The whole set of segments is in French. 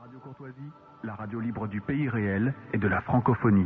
Radio Courtoisie, la radio libre du pays réel et de la francophonie.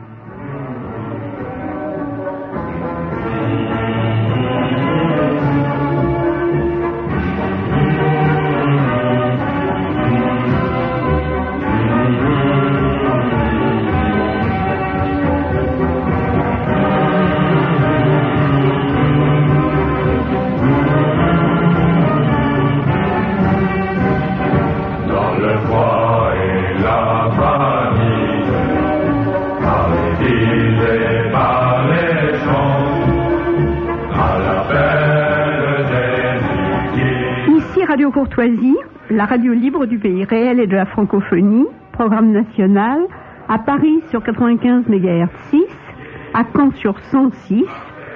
Radio Courtoisie, la radio libre du pays réel et de la francophonie, programme national, à Paris sur 95 MHz 6, à Caen sur 106,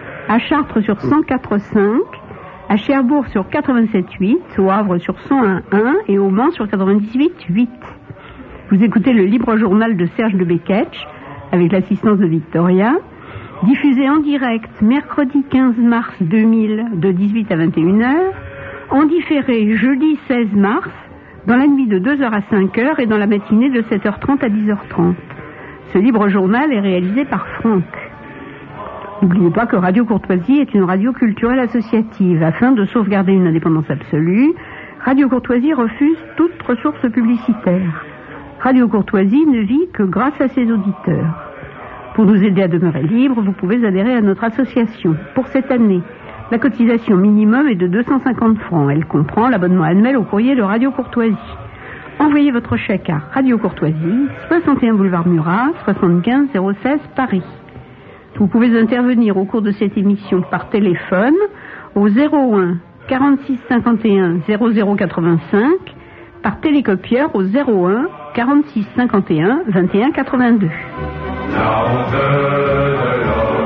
à Chartres sur 104.5, à Cherbourg sur 87.8, au Havre sur 101.1 et au Mans sur 98.8. Vous écoutez le libre journal de Serge de Beketch, avec l'assistance de Victoria, diffusé en direct mercredi 15 mars 2000 de 18 à 21h, en différé jeudi 16 mars, dans la nuit de 2h à 5h et dans la matinée de 7h30 à 10h30. Ce libre journal est réalisé par Franck. N'oubliez pas que Radio Courtoisie est une radio culturelle associative. Afin de sauvegarder une indépendance absolue, Radio Courtoisie refuse toute ressource publicitaire. Radio Courtoisie ne vit que grâce à ses auditeurs. Pour nous aider à demeurer libre, vous pouvez adhérer à notre association. Pour cette année, la cotisation minimum est de 250 francs. Elle comprend l'abonnement annuel au courrier de Radio Courtoisie. Envoyez votre chèque à Radio Courtoisie, 61 boulevard Murat, 75 016 Paris. Vous pouvez intervenir au cours de cette émission par téléphone au 01 46 51 00 85, par télécopieur au 01 46 51 21 82. La honte de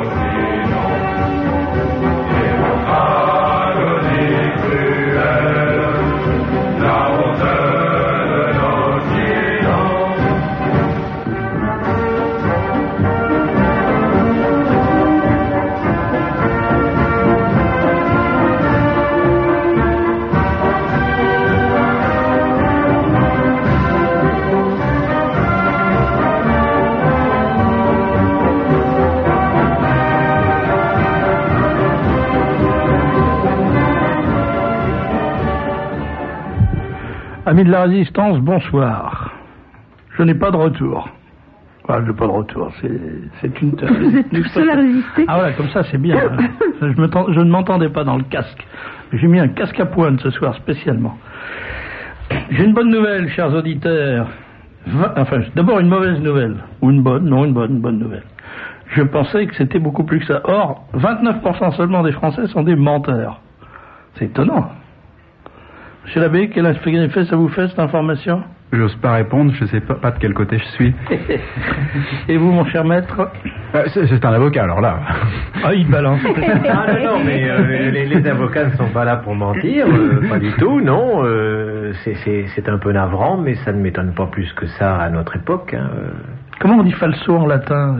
Amis de la résistance, bonsoir. Je n'ai pas de retour. Enfin, je n'ai pas de retour, c'est une... Vous êtes tout seul à résister. Ah voilà, comme ça c'est bien. Je ne m'entendais pas dans le casque. J'ai mis un casque à pointe ce soir spécialement. J'ai une bonne nouvelle, chers auditeurs. Enfin, d'abord une mauvaise nouvelle. Ou une bonne nouvelle. Je pensais que c'était beaucoup plus que ça. Or, 29% seulement des Français sont des menteurs. C'est étonnant. Monsieur l'abbé, quel effet ça vous fait, cette information? J'ose pas répondre, je sais pas de quel côté je suis. Et vous, mon cher maître? C'est un avocat, alors là. Ah, il balance. Non, mais les avocats ne sont pas là pour mentir, pas du tout, non. C'est un peu navrant, mais ça ne m'étonne pas plus que ça à notre époque. Hein. Comment on dit falso en latin?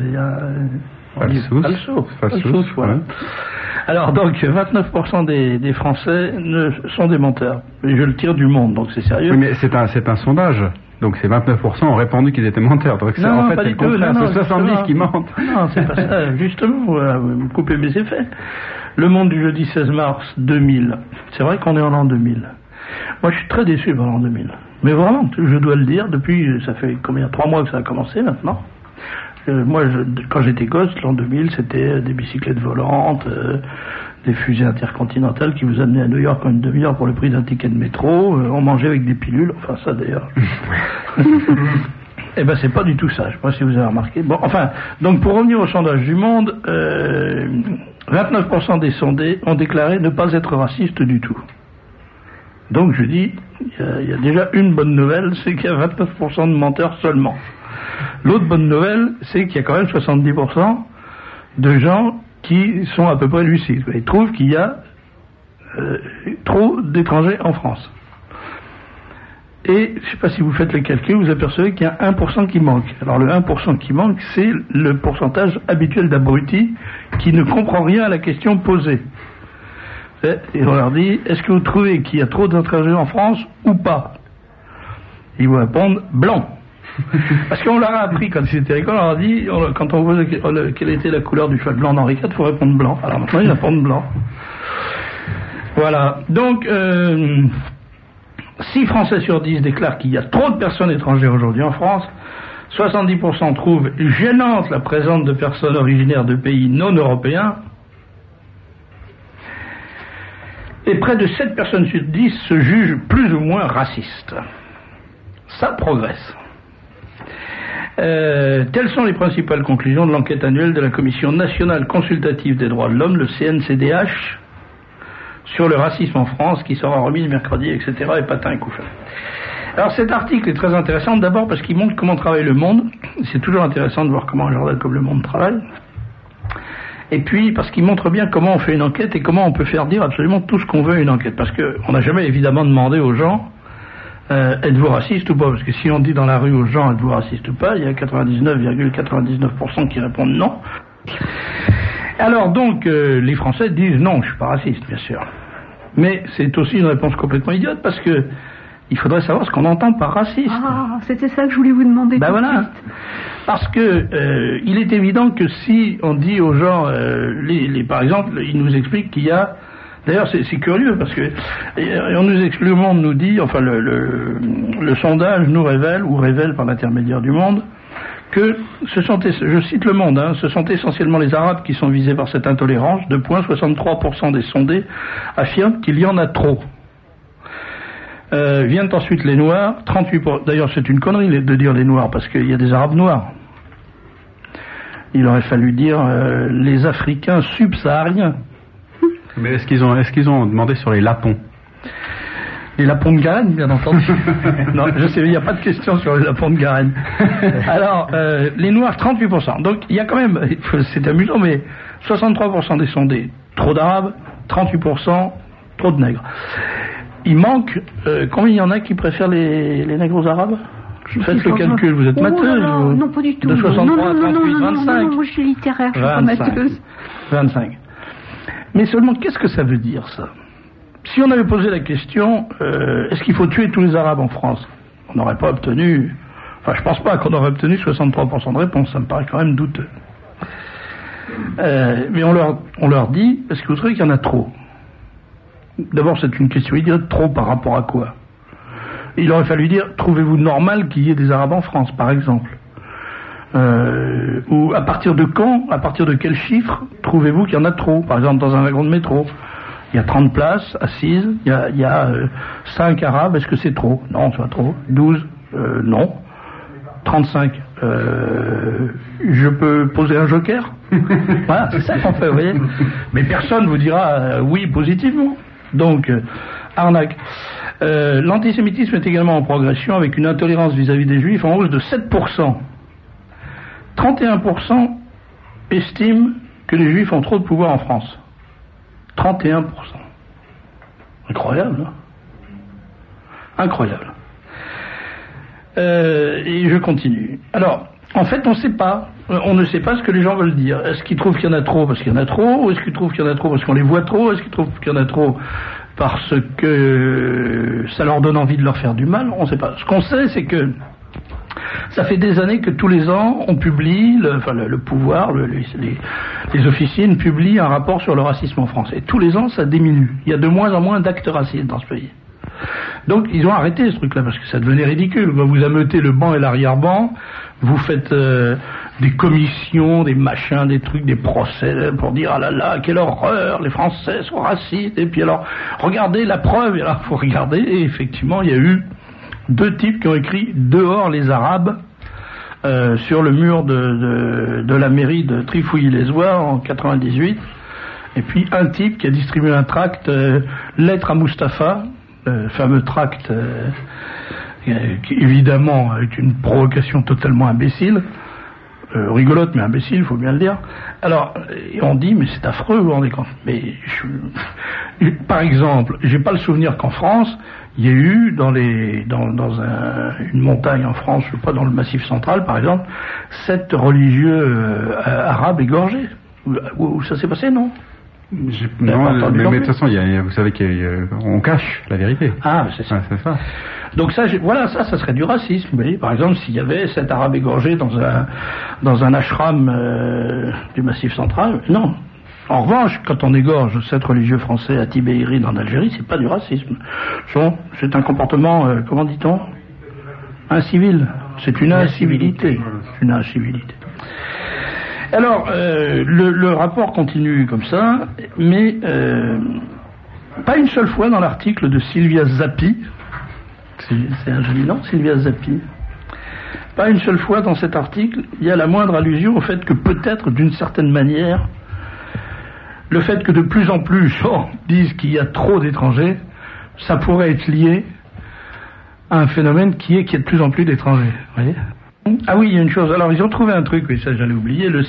Falsus, voilà. Alors donc 29% des Français sont des menteurs. Et je le tire du Monde, donc c'est sérieux. Oui, mais c'est un sondage. Donc ces 29% ont répondu qu'ils étaient menteurs. Donc c'est, en fait, c'est le contraire, c'est 70 qui mentent. Non, c'est pas ça. Justement, vous coupez mes effets. Le Monde du jeudi 16 mars 2000. C'est vrai qu'on est en l'an 2000. Moi, je suis très déçu par l'an 2000. Mais vraiment, je dois le dire, depuis, ça fait 3 mois que ça a commencé maintenant. Moi, quand j'étais gosse, l'an 2000, c'était des bicyclettes volantes, des fusées intercontinentales qui vous amenaient à New York en une demi-heure pour le prix d'un ticket de métro. On mangeait avec des pilules, enfin ça d'ailleurs. Eh ben, c'est pas du tout ça. Je sais pas si vous avez remarqué. Bon, enfin, donc pour revenir au sondage du Monde, 29% des sondés ont déclaré ne pas être racistes du tout. Donc je dis, il y a déjà une bonne nouvelle, c'est qu'il y a 29% de menteurs seulement. L'autre bonne nouvelle, c'est qu'il y a quand même 70% de gens qui sont à peu près lucides. Ils trouvent qu'il y a trop d'étrangers en France. Et, je ne sais pas si vous faites les calculs, vous apercevez qu'il y a 1% qui manque. Alors le 1% qui manque, c'est le pourcentage habituel d'abrutis qui ne comprend rien à la question posée. Et on leur dit, est-ce que vous trouvez qu'il y a trop d'étrangers en France ou pas? Ils vous répondent blanc. Parce qu'on leur a appris quand ils étaient à l'école, on leur a dit, quand on posait quelle était la couleur du cheval blanc d'Henri IV, il faut répondre blanc. Alors maintenant ils répondent blanc. Voilà. Donc 6 Français sur 10 déclarent qu'il y a trop de personnes étrangères aujourd'hui en France. 70% trouvent gênante la présence de personnes originaires de pays non européens. Et près de 7 personnes sur 10 se jugent plus ou moins racistes. Ça progresse. Telles sont les principales conclusions de l'enquête annuelle de la Commission nationale consultative des droits de l'homme, le CNCDH, sur le racisme en France, qui sera remise mercredi, etc. et patin et couffin. Alors cet article est très intéressant, d'abord parce qu'il montre comment travaille le Monde. C'est toujours intéressant de voir comment un journal comme le Monde travaille. Et puis parce qu'il montre bien comment on fait une enquête et comment on peut faire dire absolument tout ce qu'on veut à une enquête. Parce qu'on n'a jamais évidemment demandé aux gens êtes-vous raciste ou pas? Parce que si on dit dans la rue aux gens êtes-vous raciste ou pas, il y a 99,99% qui répondent non. Alors donc les Français disent non, je suis pas raciste, bien sûr. Mais c'est aussi une réponse complètement idiote parce que il faudrait savoir ce qu'on entend par raciste. Ah, c'était ça que je voulais vous demander. Ben voilà. Parce que il est évident que si on dit aux gens, par exemple, ils nous expliquent qu'il y a. D'ailleurs, c'est curieux parce que on nous explique, le Monde nous dit, enfin le sondage nous révèle ou révèle par l'intermédiaire du Monde que je cite le Monde, ce sont essentiellement les Arabes qui sont visés par cette intolérance. 63% des sondés affirment qu'il y en a trop. Viennent ensuite les Noirs, 38%. D'ailleurs, c'est une connerie de dire les Noirs parce qu'il y a des Arabes noirs. Il aurait fallu dire les Africains subsahariens. Mais est-ce qu'ils ont demandé sur les lapons? Les lapons de Garenne, bien entendu. Non, je sais, il n'y a pas de question sur les lapons de Garenne. Alors, les Noirs, 38%. Donc, il y a quand même, c'est amusant, mais 63% des sondés, trop d'Arabes, 38%, trop de nègres. Il manque, combien il y en a qui préfèrent les nègres aux Arabes? Faites le calcul, vous êtes matheuse? Non, pas du tout. De 63 à 38, 25. Non, moi je suis littéraire, je suis pas matheuse. 25. Mais seulement, qu'est-ce que ça veut dire, ça? Si on avait posé la question, est-ce qu'il faut tuer tous les Arabes en France? On n'aurait pas obtenu... Enfin, je pense pas qu'on aurait obtenu 63% de réponse, ça me paraît quand même douteux. Mais on leur dit, est-ce que vous trouvez qu'il y en a trop? D'abord, c'est une question idiote, trop par rapport à quoi? Il aurait fallu dire, trouvez-vous normal qu'il y ait des Arabes en France, par exemple? Ou à partir de quand, à partir de quel chiffre trouvez-vous qu'il y en a trop? Par exemple, dans un wagon de métro, il y a 30 places assises, il y a 5 Arabes, est-ce que c'est trop? Non, c'est pas trop. 12, non. 35, je peux poser un joker? Voilà, c'est ça qu'on fait, vous voyez. Mais personne vous dira oui positivement. Donc, arnaque. L'antisémitisme est également en progression avec une intolérance vis-à-vis des Juifs en hausse de 7%. 31% estiment que les Juifs ont trop de pouvoir en France. 31%. Incroyable, hein? Incroyable. Et je continue. Alors, en fait, on ne sait pas. On ne sait pas ce que les gens veulent dire. Est-ce qu'ils trouvent qu'il y en a trop parce qu'il y en a trop? Ou est-ce qu'ils trouvent qu'il y en a trop parce qu'on les voit trop? Est-ce qu'ils trouvent qu'il y en a trop parce que ça leur donne envie de leur faire du mal? On ne sait pas. Ce qu'on sait, c'est que ça fait des années que tous les ans, on publie, le pouvoir, les officines publient un rapport sur le racisme en France. Et tous les ans, ça diminue. Il y a de moins en moins d'actes racistes dans ce pays. Donc, ils ont arrêté ce truc-là, parce que ça devenait ridicule. Vous ameutez le banc et l'arrière-banc, vous faites des commissions, des machins, des trucs, des procès, pour dire, ah là là, quelle horreur, les Français sont racistes, et puis alors, regardez la preuve, et alors, faut regarder, et effectivement, il y a eu 2 types qui ont écrit « Dehors les Arabes » sur le mur de la mairie de Trifouilly-les-Oies en 98. Et puis un type qui a distribué un tract « Lettre à Mustapha », le fameux tract qui évidemment est une provocation totalement imbécile, rigolote mais imbécile, il faut bien le dire. Alors, on dit, mais c'est affreux, vous vous rendez compte. Mais par exemple, j'ai pas le souvenir qu'en France, il y a eu dans une montagne en France, je sais pas, dans le Massif central par exemple, 7 religieux arabes égorgés. Où ça s'est passé, non? Non, mais de toute façon, vous savez qu'on cache la vérité. Ah, c'est ça. C'est ça. Donc ça serait du racisme. Vous voyez, par exemple, s'il y avait 7 Arabes égorgés dans un ashram du Massif central, non. En revanche, quand on égorge 7 religieux français à Tibériade en Algérie, c'est pas du racisme. C'est un comportement, comment dit-on, incivil. C'est une incivilité. Une incivilité. Alors, le rapport continue comme ça, mais pas une seule fois dans l'article de Sylvia Zappi. C'est un joli nom, Sylvia Zappi. Pas une seule fois dans cet article, il y a la moindre allusion au fait que peut-être, d'une certaine manière, le fait que de plus en plus gens disent qu'il y a trop d'étrangers, ça pourrait être lié à un phénomène qui est qu'il y a de plus en plus d'étrangers. Vous voyez ? Ah oui, il y a une chose. Alors, ils ont trouvé un truc, oui, ça j'allais oublier, le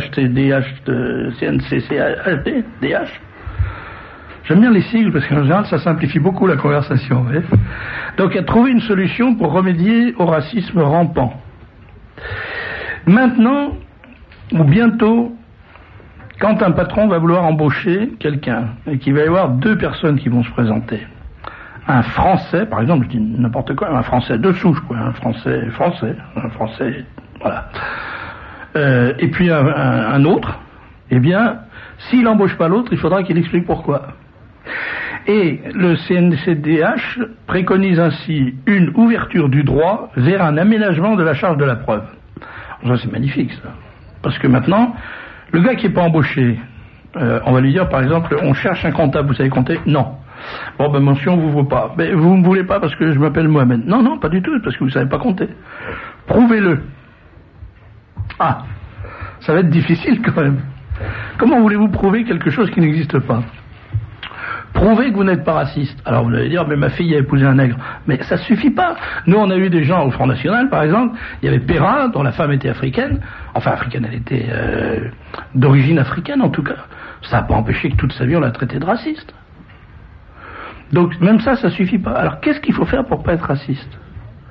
CNDH. J'aime bien les sigles parce qu'en général, ça simplifie beaucoup la conversation. Vous voyez ? Donc, il a trouvé une solution pour remédier au racisme rampant. Maintenant, ou bientôt, quand un patron va vouloir embaucher quelqu'un et qu'il va y avoir 2 personnes qui vont se présenter, un Français, par exemple, je dis n'importe quoi, un Français de souche, quoi, un Français, voilà. Et puis un autre, eh bien, s'il n'embauche pas l'autre, il faudra qu'il explique pourquoi. Et le CNCDH préconise ainsi une ouverture du droit vers un aménagement de la charge de la preuve. Ça, c'est magnifique, ça. Parce que maintenant, le gars qui n'est pas embauché, on va lui dire, par exemple, on cherche un comptable, vous savez compter ? Non. Bon, ben, mention, vous ne voulez pas. Ben, vous ne me voulez pas parce que je m'appelle Mohamed. Non, non, pas du tout, parce que vous ne savez pas compter. Prouvez-le. Ah, ça va être difficile quand même. Comment voulez-vous prouver quelque chose qui n'existe pas ? Prouvez que vous n'êtes pas raciste. Alors vous allez dire, mais ma fille a épousé un nègre. Mais ça suffit pas. Nous, on a eu des gens au Front National, par exemple. Il y avait Perrin, dont la femme était africaine. Enfin, africaine, elle était d'origine africaine, en tout cas. Ça n'a pas empêché que toute sa vie, on l'a traité de raciste. Donc, même ça suffit pas. Alors, qu'est-ce qu'il faut faire pour pas être raciste ?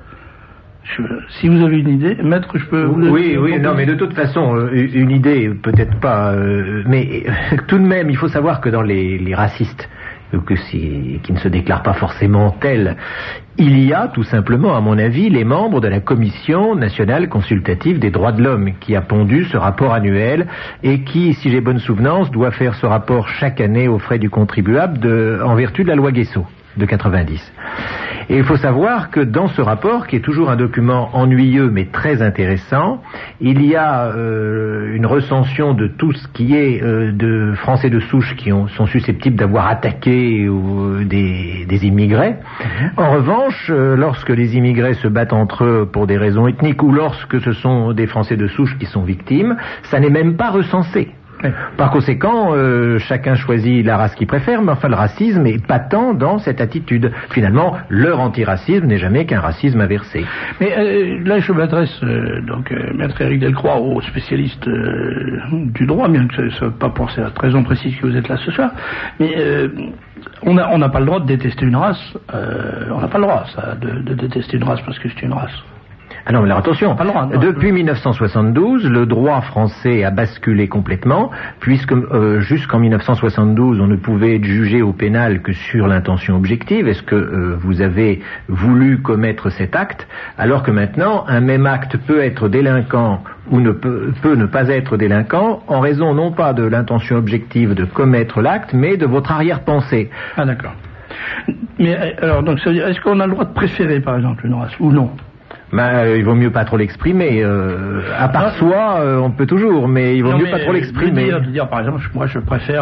Si vous avez une idée, maître, je peux... Oui, non, mais de toute façon, une idée, peut-être pas, mais tout de même, il faut savoir que dans les racistes, qui ne se déclarent pas forcément tels, il y a tout simplement, à mon avis, les membres de la Commission nationale consultative des droits de l'homme qui a pondu ce rapport annuel et qui, si j'ai bonne souvenance, doit faire ce rapport chaque année aux frais du contribuable en vertu de la loi Guesso de 90. Et il faut savoir que dans ce rapport, qui est toujours un document ennuyeux mais très intéressant, il y a une recension de tout ce qui est de Français de souche qui sont susceptibles d'avoir attaqué des immigrés. En revanche, lorsque les immigrés se battent entre eux pour des raisons ethniques ou lorsque ce sont des Français de souche qui sont victimes, ça n'est même pas recensé. Par conséquent, chacun choisit la race qu'il préfère, mais enfin le racisme est patent dans cette attitude. Finalement, leur antiracisme n'est jamais qu'un racisme inversé. Mais là, je m'adresse maître Éric Delcroix, aux spécialistes du droit, bien que ce ne soit pas pour cette raison précise que vous êtes là ce soir. Mais on n'a pas le droit de détester une race. On n'a pas le droit, ça, de détester une race parce que c'est une race. Ah non, mais alors attention, depuis 1972, le droit français a basculé complètement, puisque jusqu'en 1972, on ne pouvait être jugé au pénal que sur l'intention objective. Est-ce que vous avez voulu commettre cet acte, alors que maintenant, un même acte peut être délinquant ou peut ne pas être délinquant en raison non pas de l'intention objective de commettre l'acte, mais de votre arrière-pensée. Ah d'accord. Mais alors, donc, ça veut dire, est-ce qu'on a le droit de préférer, par exemple, une race, ou non ? Il vaut mieux pas trop l'exprimer. À part soi, on peut toujours, mais il vaut mieux pas trop l'exprimer. De dire, par exemple, moi je préfère,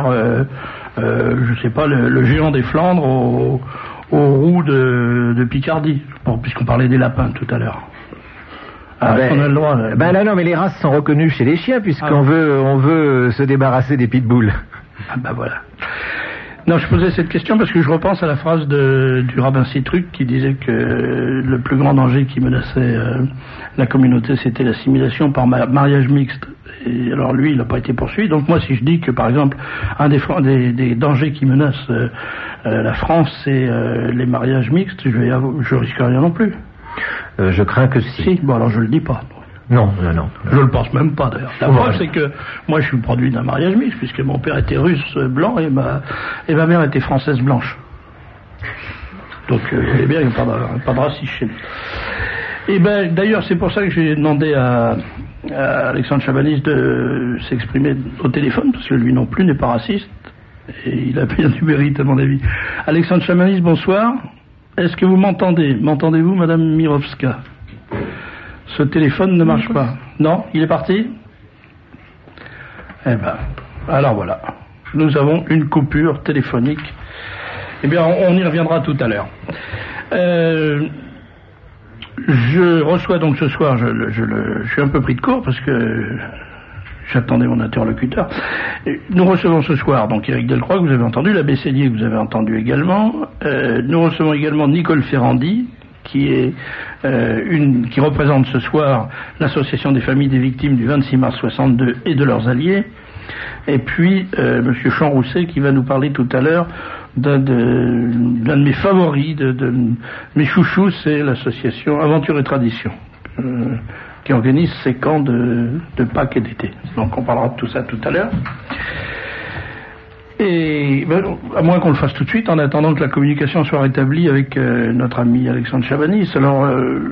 je sais pas, le géant des Flandres au roux de Picardie, puisqu'on parlait des lapins tout à l'heure. On a le droit. Non, mais les races sont reconnues chez les chiens, puisqu'on veut se débarrasser des pitbulls. Ah bah voilà. Non, je posais cette question parce que je repense à la phrase du rabbin Citruc qui disait que le plus grand danger qui menaçait la communauté, c'était l'assimilation par mariage mixte. Et alors lui, il n'a pas été poursuivi. Donc moi, si je dis que, par exemple, un des dangers qui menacent la France, c'est les mariages mixtes, je risque rien non plus. Je crains que si. Si, bon alors je le dis pas. Non. Je le pense même pas d'ailleurs. La preuve, c'est que moi je suis le produit d'un mariage mixte, puisque mon père était russe blanc et ma mère était française blanche. Donc vous voyez bien, il n'y a pas de racisme chez nous. Et ben d'ailleurs c'est pour ça que j'ai demandé à Alexandre Chabanis de s'exprimer au téléphone, parce que lui non plus n'est pas raciste, et il a bien du mérite à mon avis. Alexandre Chabanis, bonsoir. Est-ce que vous m'entendez? M'entendez-vous, Madame Mirovska? Ce téléphone ne marche pas. Non? Il est parti? Eh ben, alors voilà. Nous avons une coupure téléphonique. Eh bien, on y reviendra tout à l'heure. Je reçois donc ce soir, je suis un peu pris de court parce que j'attendais mon interlocuteur. Nous recevons ce soir donc Éric Delcroix, que vous avez entendu, l'abbé Cellier, que vous avez entendu également. Nous recevons également Nicole Ferrandi, qui représente ce soir l'association des familles des victimes du 26 mars 62 et de leurs alliés. Et puis Monsieur Champ-Rousset, qui va nous parler tout à l'heure d'un de mes favoris, de mes chouchous, c'est l'association Aventure et Tradition, qui organise ces camps de Pâques et d'été. Donc on parlera de tout ça tout à l'heure. Et à moins qu'on le fasse tout de suite, en attendant que la communication soit rétablie avec notre ami Alexandre Chabanis. Alors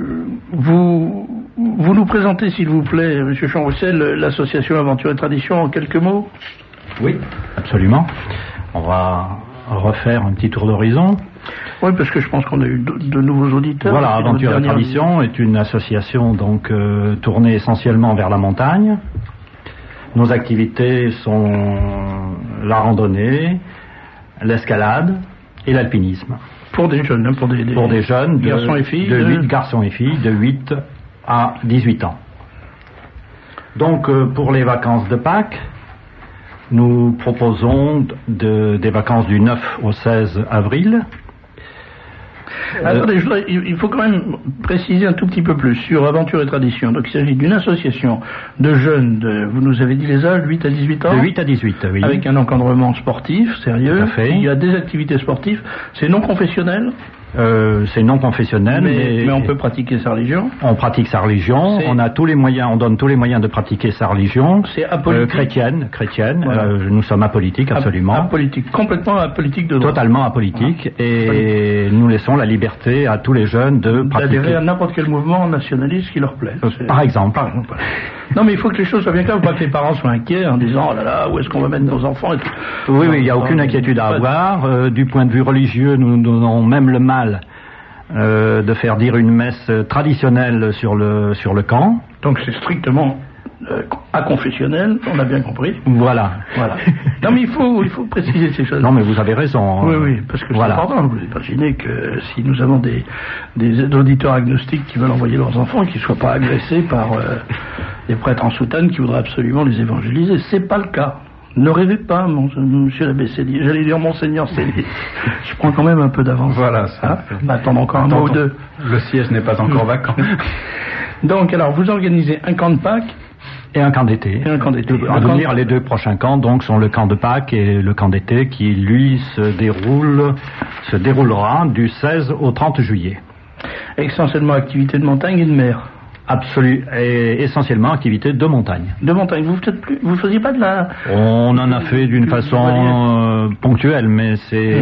vous nous présentez, s'il vous plaît, Monsieur Champ-Rousset, l'association Aventure et Tradition en quelques mots? Oui, absolument. On va refaire un petit tour d'horizon. Oui, parce que je pense qu'on a eu de nouveaux auditeurs. Voilà, Aventure et Tradition est une association donc tournée essentiellement vers la montagne. Nos activités sont la randonnée, l'escalade et l'alpinisme. Pour des jeunes, pour des jeunes, garçons et filles, garçons et filles de 8 à 18 ans. Donc pour les vacances de Pâques, nous proposons des vacances du 9 au 16 avril. Attendez, il faut quand même préciser un tout petit peu plus sur Aventure et Tradition. Donc il s'agit d'une association de jeunes, vous nous avez dit les âges, 8 à 18 ans? De 8 à 18, oui. Avec un encadrement sportif, sérieux. Tout à fait. Il y a des activités sportives. C'est non confessionnel? C'est non confessionnel, mais on peut pratiquer sa religion. On pratique sa religion. On a tous les moyens. On donne tous les moyens de pratiquer sa religion. C'est apolitique. Chrétienne. Voilà. Nous sommes apolitiques, absolument. Apolitique, complètement apolitique de droit. Totalement apolitique. Voilà. Et nous laissons la liberté à tous les jeunes de pratiquer. D'adhérer à n'importe quel mouvement nationaliste qui leur plaît. Par exemple. Non, mais il faut que les choses soient bien claires, pas que les parents soient inquiets en disant oh là là, où est-ce qu'on va mettre nos enfants et tout. Oui, il n'y a aucune inquiétude à avoir. Du point de vue religieux, nous donnons même le mal de faire dire une messe traditionnelle sur le camp. Donc c'est strictement aconfessionnel, on a bien compris. Voilà. Non mais il faut préciser ces choses. Non mais vous avez raison. Oui, parce que c'est important. Vous imaginez que si nous avons des auditeurs agnostiques qui veulent envoyer leurs enfants, qu'ils ne soient pas agressés par des prêtres en soutane qui voudraient absolument les évangéliser. C'est pas le cas. Ne rêvez pas, monsieur l'abbé Cellier. J'allais dire monseigneur Cellier. Je prends quand même un peu d'avance. Voilà, ça. Attends encore un mois ou deux. Le siège n'est pas encore vacant. Donc, alors, vous organisez un camp de Pâques et un camp d'été. Les deux prochains camps, donc, sont le camp de Pâques et le camp d'été qui, lui, se déroulera du 16 au 30 juillet. Essentiellement activité de montagne et de mer. Et essentiellement activité de montagne. De montagne. Vous faisiez pas de la... On en a fait d'une façon ponctuelle, mais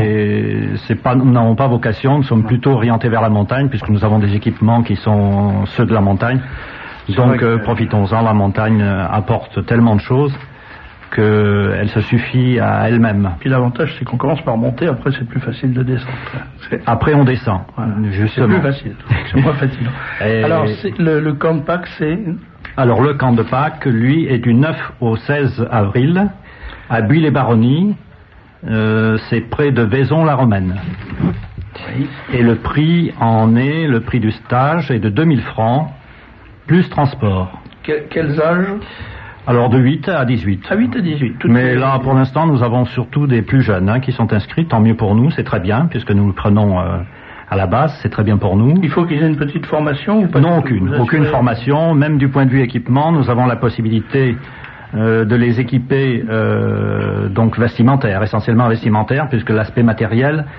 nous n'avons pas vocation, nous sommes plutôt orientés vers la montagne, puisque nous avons des équipements qui sont ceux de la montagne. Donc profitons-en, la montagne apporte tellement de choses qu'elle se suffit à elle-même. Puis l'avantage, c'est qu'on commence par monter, après c'est plus facile de descendre. Après on descend, voilà. Justement. C'est plus facile, c'est moins facile. Alors le camp de Pâques, c'est... Alors le camp de Pâques, lui, est du 9 au 16 avril, à Buis-les-Baronnies, c'est près de Vaison-la-Romaine. Oui. Et le prix du stage est de 2000 francs, plus transport. Quels âges? Alors de 8 à 18. À 8 à 18. Mais là, pour l'instant, nous avons surtout des plus jeunes qui sont inscrits. Tant mieux pour nous, c'est très bien, puisque nous le prenons à la base, c'est très bien pour nous. Il faut qu'ils aient une petite formation ou pas? Non, aucune formation. Même du point de vue équipement, nous avons la possibilité de les équiper donc vestimentaires, essentiellement vestimentaires, puisque l'aspect matériel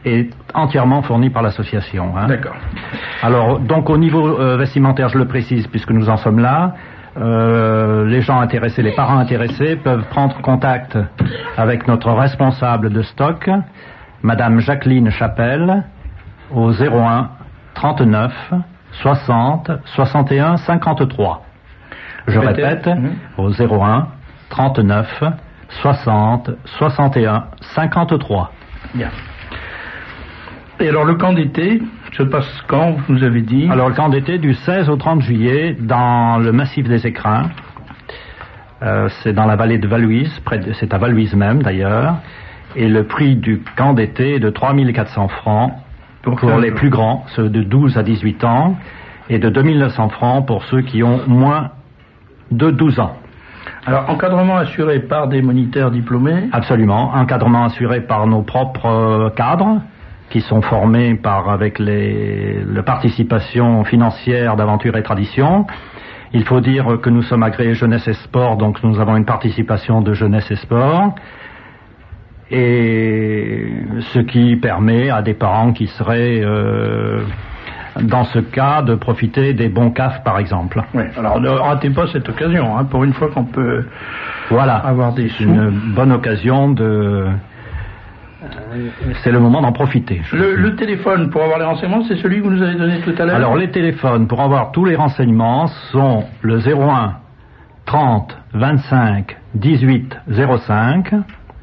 est entièrement fourni par l'association. Hein. D'accord. Alors, donc au niveau vestimentaire, je le précise, puisque nous en sommes là, les gens intéressés, les parents intéressés peuvent prendre contact avec notre responsable de stock, Madame Jacqueline Chapelle, au 01 39 60 61 53. Je répète, au 01 39 60 61 53. Bien. Et alors le camp d'été se passe quand, vous nous avez dit? Alors le camp d'été du 16 au 30 juillet dans le massif des Écrins. C'est dans la vallée de Valuise, c'est à Valuise même d'ailleurs. Et le prix du camp d'été est de 3400 francs pour les plus grands, ceux de 12 à 18 ans, et de 2900 francs pour ceux qui ont moins de 12 ans. Alors, encadrement assuré par des moniteurs diplômés? Absolument, encadrement assuré par nos propres cadres, qui sont formés avec la participation financière d'Aventure et Tradition. Il faut dire que nous sommes agréés Jeunesse et Sport, donc nous avons une participation de Jeunesse et Sport, et ce qui permet à des parents qui seraient dans ce cas de profiter des bons CAF par exemple. Oui, alors ne ratez pas cette occasion, hein, pour une fois qu'on peut avoir des sous. Une bonne occasion c'est le moment d'en profiter. Le téléphone pour avoir les renseignements, c'est celui que vous nous avez donné tout à l'heure? Alors les téléphones pour avoir tous les renseignements sont le 01 30 25 18 05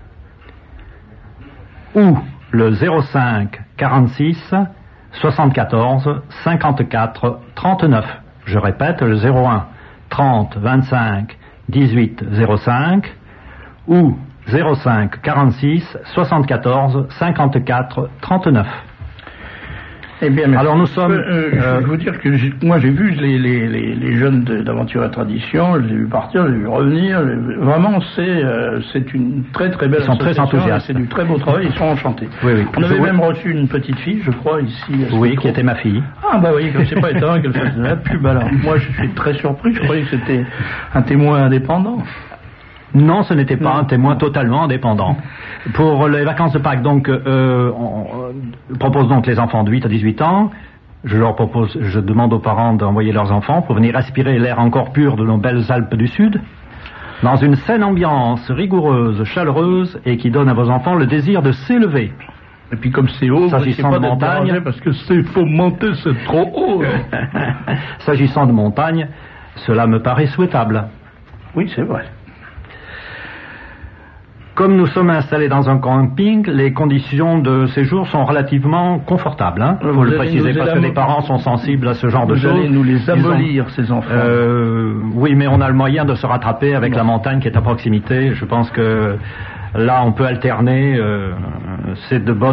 ou le 05 46 74 54 39. Je répète, le 01 30 25 18 05 ou 05 46 74 54 39. Eh bien, merci. Alors nous sommes. Je vais vous dire que moi j'ai vu les jeunes d'Aventure et Tradition, je les ai vus partir, je les ai vus revenir. Vraiment, c'est une très très belle. Ils sont très enthousiastes. C'est du très beau travail. Ils sont enchantés. Oui, oui. On avait même reçu une petite fille, je crois, ici. Oui, qui était ma fille. Ah bah oui, comme c'est pas étonnant qu'elle fasse de la pub. Alors moi, je suis très surpris. Je croyais que c'était un témoin indépendant. Non, ce n'était pas un témoin totalement indépendant. Pour les vacances de Pâques, donc, on propose donc les enfants de 8 à 18 ans. Je demande aux parents d'envoyer leurs enfants pour venir respirer l'air encore pur de nos belles Alpes du Sud, dans une saine ambiance rigoureuse, chaleureuse, et qui donne à vos enfants le désir de s'élever. Et puis comme c'est haut, s'agissant de montagne, parce que faut monter, c'est trop haut. S'agissant de montagne, cela me paraît souhaitable. Oui, c'est vrai. Comme nous sommes installés dans un camping, les conditions de séjour sont relativement confortables. Hein. Il faut le préciser parce que les parents sont sensibles à ce genre de choses. Vous allez nous les abolir, ces enfants. Oui, mais on a le moyen de se rattraper avec la montagne qui est à proximité. Je pense que là, on peut alterner. C'est de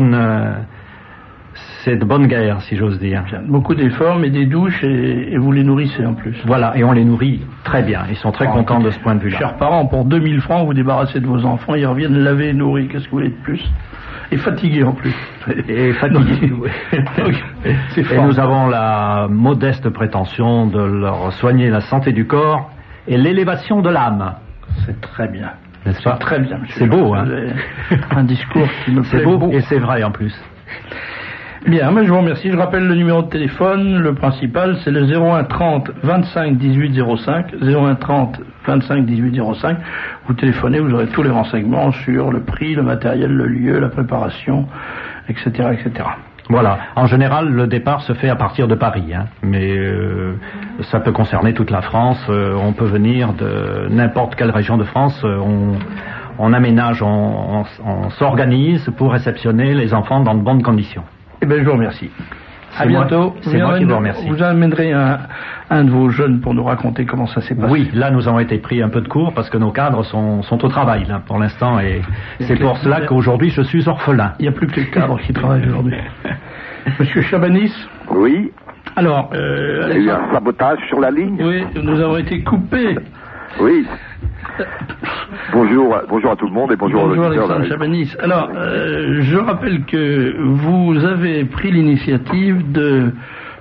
bonne guerre, si j'ose dire. Beaucoup d'efforts, mais des douches, et vous les nourrissez en plus. Voilà, et on les nourrit très bien. Ils sont très contents de ce point de vue-là. Chers parents, pour 2000 francs, vous débarrassez de vos enfants, ils reviennent laver et nourrir. Qu'est-ce que vous voulez de plus? Et fatigués en plus. Et fatigués, oui. C'est fort. Et nous avons la modeste prétention de leur soigner la santé du corps et l'élévation de l'âme. C'est très bien. N'est-ce pas? Très bien, monsieur. C'est beau, hein? Un discours qui me plaît. C'est beau et c'est vrai en plus. Bien, mais je vous remercie. Je rappelle le numéro de téléphone. Le principal, c'est le 01 30 25 18 05. 01 30 25 18 05. Vous téléphonez, vous aurez tous les renseignements sur le prix, le matériel, le lieu, la préparation, etc., etc. Voilà. En général, le départ se fait à partir de Paris, hein. Mais ça peut concerner toute la France. On peut venir de n'importe quelle région de France. On aménage, on s'organise pour réceptionner les enfants dans de bonnes conditions. Eh bien, je vous remercie. À bientôt. C'est moi qui vous remercie. Vous amènerez un de vos jeunes pour nous raconter comment ça s'est passé. Oui, là nous avons été pris un peu de cours parce que nos cadres sont au travail là pour l'instant et c'est pour cela qu'aujourd'hui je suis orphelin. Il n'y a plus que les cadres qui travaillent aujourd'hui. Monsieur Chabanis. Oui. Alors, il y a eu un sabotage sur la ligne. Oui, nous avons été coupés. Oui. Bonjour à tout le monde et bonjour Alexandre Chabanis. Alors, je rappelle que vous avez pris l'initiative de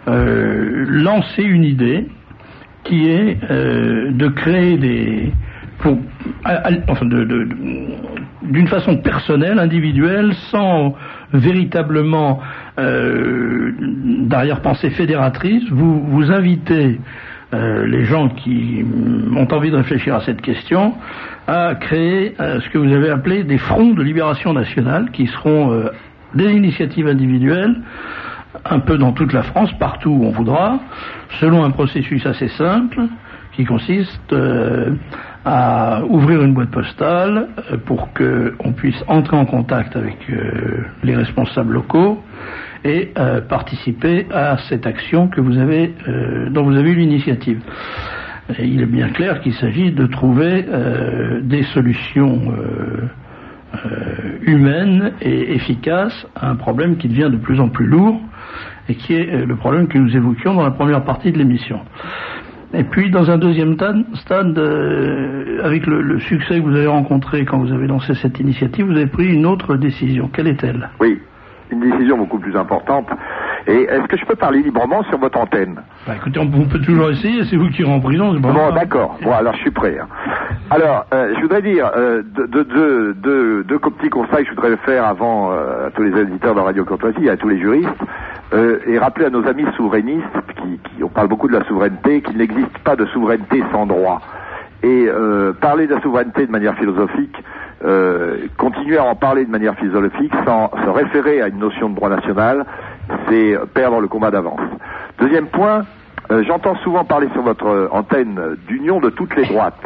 lancer une idée qui est de créer d'une façon personnelle, individuelle, sans véritablement d'arrière-pensée fédératrice, vous invitez les gens qui ont envie de réfléchir à cette question à créer ce que vous avez appelé des fronts de libération nationale, qui seront des initiatives individuelles un peu dans toute la France, partout où on voudra, selon un processus assez simple qui consiste à ouvrir une boîte postale pour qu'on puisse entrer en contact avec les responsables locaux et participer à cette action que vous avez, dont vous avez eu l'initiative. Et il est bien clair qu'il s'agit de trouver des solutions humaines et efficaces à un problème qui devient de plus en plus lourd et qui est le problème que nous évoquions dans la première partie de l'émission. Et puis, dans un deuxième stade, avec le succès que vous avez rencontré quand vous avez lancé cette initiative, vous avez pris une autre décision. Quelle est-elle ? Oui, une décision beaucoup plus importante. Et est-ce que je peux parler librement sur votre antenne ? Écoutez, on peut toujours essayer, c'est vous qui irez en prison. Bon, d'accord. Bon, alors je suis prêt. Alors, je voudrais dire deux petits constats que je voudrais faire avant à tous les auditeurs de Radio Courtoisie, à tous les juristes, et rappeler à nos amis souverainistes, on parle beaucoup de la souveraineté, qu'il n'existe pas de souveraineté sans droit. Et parler de la souveraineté de manière philosophique, continuer à en parler de manière philosophique sans se référer à une notion de droit national, c'est perdre le combat d'avance. Deuxième point, j'entends souvent parler sur votre antenne d'union de toutes les droites.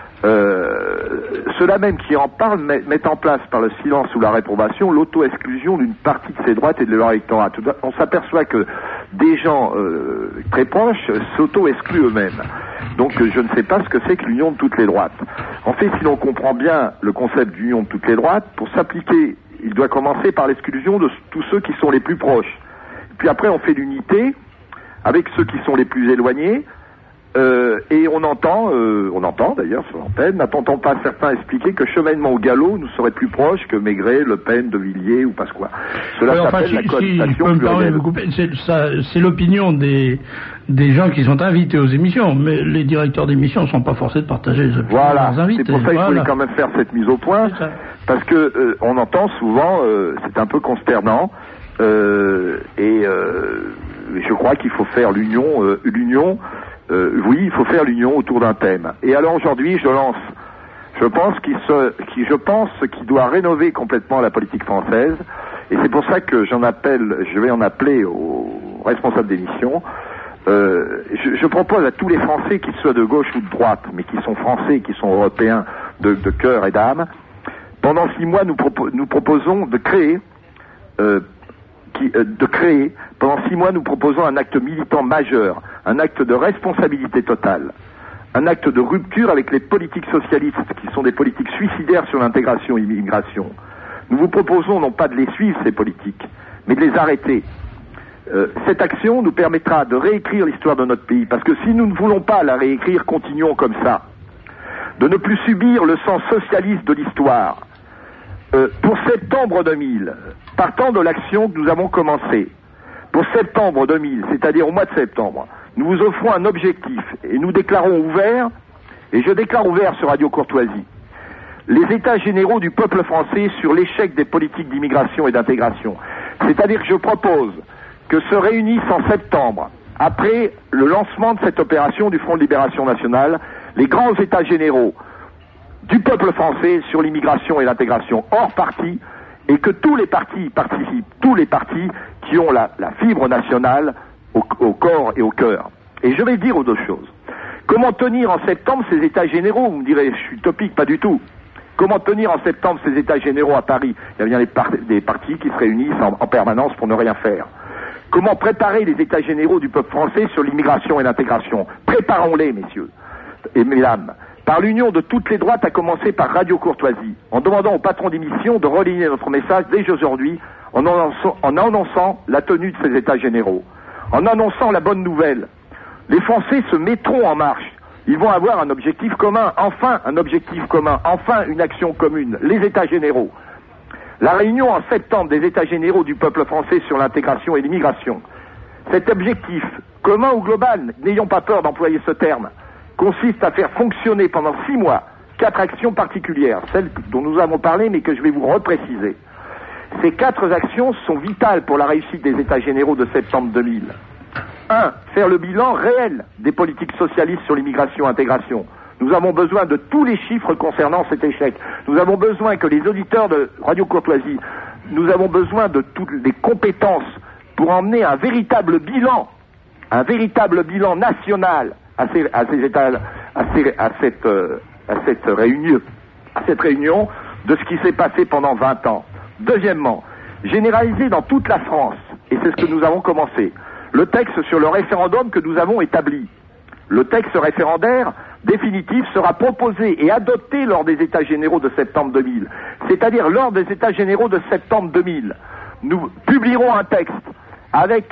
Ceux-là même qui en parlent mettent en place par le silence ou la réprobation l'auto-exclusion d'une partie de ces droites et de leur électorat. On s'aperçoit que des gens très proches s'auto-excluent eux-mêmes. Donc je ne sais pas ce que c'est que l'union de toutes les droites. En fait, si l'on comprend bien le concept d'union de toutes les droites, pour s'appliquer, il doit commencer par l'exclusion de tous ceux qui sont les plus proches. Puis après, on fait l'unité avec ceux qui sont les plus éloignés. Et on entend d'ailleurs sur l'antenne, n'entend pas certains expliquer que Chevènement au galop nous serait plus proche que Maigret, Le Pen, De Villiers ou Pasqua. Cela s'appelle la cohabitation plurielle. C'est l'opinion des gens qui sont invités aux émissions, mais les directeurs d'émissions ne sont pas forcés de partager les opinions de leurs invités. C'est pour ça qu'il voulait quand même faire cette mise au point, parce que on entend souvent, c'est un peu consternant, et je crois qu'il faut faire l'union. Oui, il faut faire l'union autour d'un thème. Et alors aujourd'hui, je pense qu'il doit rénover complètement la politique française. Et c'est pour ça que je vais en appeler aux responsables d'émission. Je propose à tous les Français, qu'ils soient de gauche ou de droite, mais qui sont français, qui sont européens de cœur et d'âme, pendant 6 mois, nous proposons de créer, pendant 6 mois, nous proposons un acte militant majeur, un acte de responsabilité totale, un acte de rupture avec les politiques socialistes, qui sont des politiques suicidaires sur l'intégration et l'immigration. Nous vous proposons non pas de les suivre, ces politiques, mais de les arrêter. Cette action nous permettra de réécrire l'histoire de notre pays, parce que si nous ne voulons pas la réécrire, continuons comme ça. De ne plus subir le sang socialiste de l'histoire. Pour septembre 2000, partant de l'action que nous avons commencée, pour septembre 2000, c'est-à-dire au mois de septembre, nous vous offrons un objectif et nous déclarons ouvert, et je déclare ouvert sur Radio Courtoisie, les états généraux du peuple français sur l'échec des politiques d'immigration et d'intégration. C'est-à-dire que je propose que se réunissent en septembre, après le lancement de cette opération du Front de Libération Nationale, les grands états généraux du peuple français sur l'immigration et l'intégration hors parti, et que tous les partis participent, tous les partis qui ont la fibre nationale au corps et au cœur. Et je vais dire autre chose. Comment tenir en septembre ces états généraux ? Vous me direz, je suis utopique, pas du tout. Comment tenir en septembre ces états généraux à Paris ? Il y a bien des partis qui se réunissent en permanence pour ne rien faire. Comment préparer les états généraux du peuple français sur l'immigration et l'intégration ? Préparons-les, messieurs et mesdames. Par l'union de toutes les droites, à commencer par Radio Courtoisie, en demandant au patron d'émission de relayer notre message dès aujourd'hui, en annonçant la tenue de ces états généraux, en annonçant la bonne nouvelle. Les Français se mettront en marche. Ils vont avoir un objectif commun, enfin un objectif commun, enfin une action commune, les états généraux. La réunion en septembre des états généraux du peuple français sur l'intégration et l'immigration. Cet objectif, commun ou global, n'ayons pas peur d'employer ce terme, consiste à faire fonctionner pendant 6 mois 4 actions particulières, celles dont nous avons parlé mais que je vais vous repréciser. Ces 4 actions sont vitales pour la réussite des États généraux de septembre 2000. 1. Faire le bilan réel des politiques socialistes sur l'immigration-intégration. Nous avons besoin de tous les chiffres concernant cet échec. Nous avons besoin que les auditeurs de Radio Courtoisie, nous avons besoin de toutes les compétences pour emmener un véritable bilan national à cette réunion de ce qui s'est passé pendant 20 ans. Deuxièmement, généraliser dans toute la France, et c'est ce que nous avons commencé, le texte sur le référendum que nous avons établi. Le texte référendaire définitif sera proposé et adopté lors des États généraux de septembre 2000. C'est-à-dire lors des États généraux de septembre 2000. Nous publierons un texte avec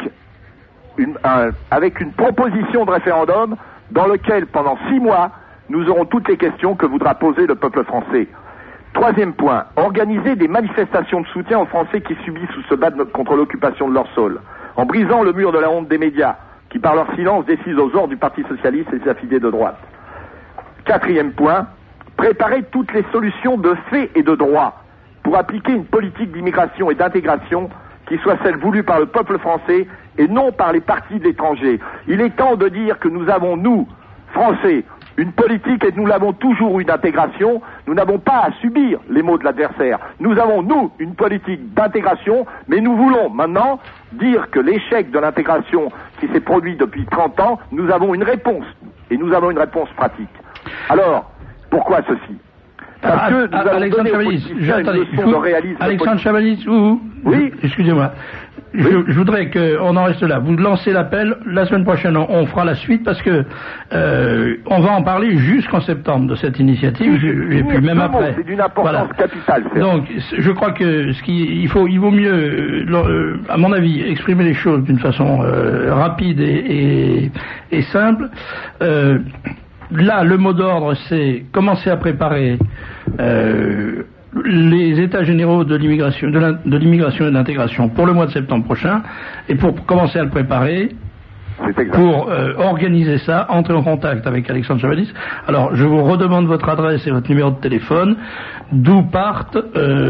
une proposition de référendum dans lequel, pendant 6 mois, nous aurons toutes les questions que voudra poser le peuple français. Troisième point, organiser des manifestations de soutien aux Français qui subissent ou se battent contre l'occupation de leur sol, en brisant le mur de la honte des médias, qui par leur silence décident aux ordres du Parti Socialiste et ses affidés de droite. Quatrième point, préparer toutes les solutions de fait et de droit pour appliquer une politique d'immigration et d'intégration qui soit celle voulue par le peuple français et non par les partis de l'étranger. Il est temps de dire que nous avons, nous, Français, une politique et nous l'avons toujours eu d'intégration. Nous n'avons pas à subir les maux de l'adversaire. Nous avons, nous, une politique d'intégration, mais nous voulons maintenant dire que l'échec de l'intégration qui s'est produit depuis 30 ans, nous avons une réponse. Et nous avons une réponse pratique. Alors, pourquoi ceci ? Parce que nous allons donner aux politiciens une leçon de réalisme. Alexandre Chabalis, oui, excusez-moi. Oui. Je voudrais qu'on en reste là. Vous lancez l'appel. La semaine prochaine, on fera la suite parce que on va en parler jusqu'en septembre de cette initiative et puis même après. C'est d'une importance capitale. Donc, je crois que il vaut mieux, à mon avis, exprimer les choses d'une façon rapide et simple. Là, le mot d'ordre, c'est commencer à préparer les États généraux de l'immigration et de l'intégration pour le mois de septembre prochain, et pour commencer à le préparer, pour organiser ça, entrer en contact avec Alexandre Chabalis. Alors, je vous redemande votre adresse et votre numéro de téléphone, d'où partent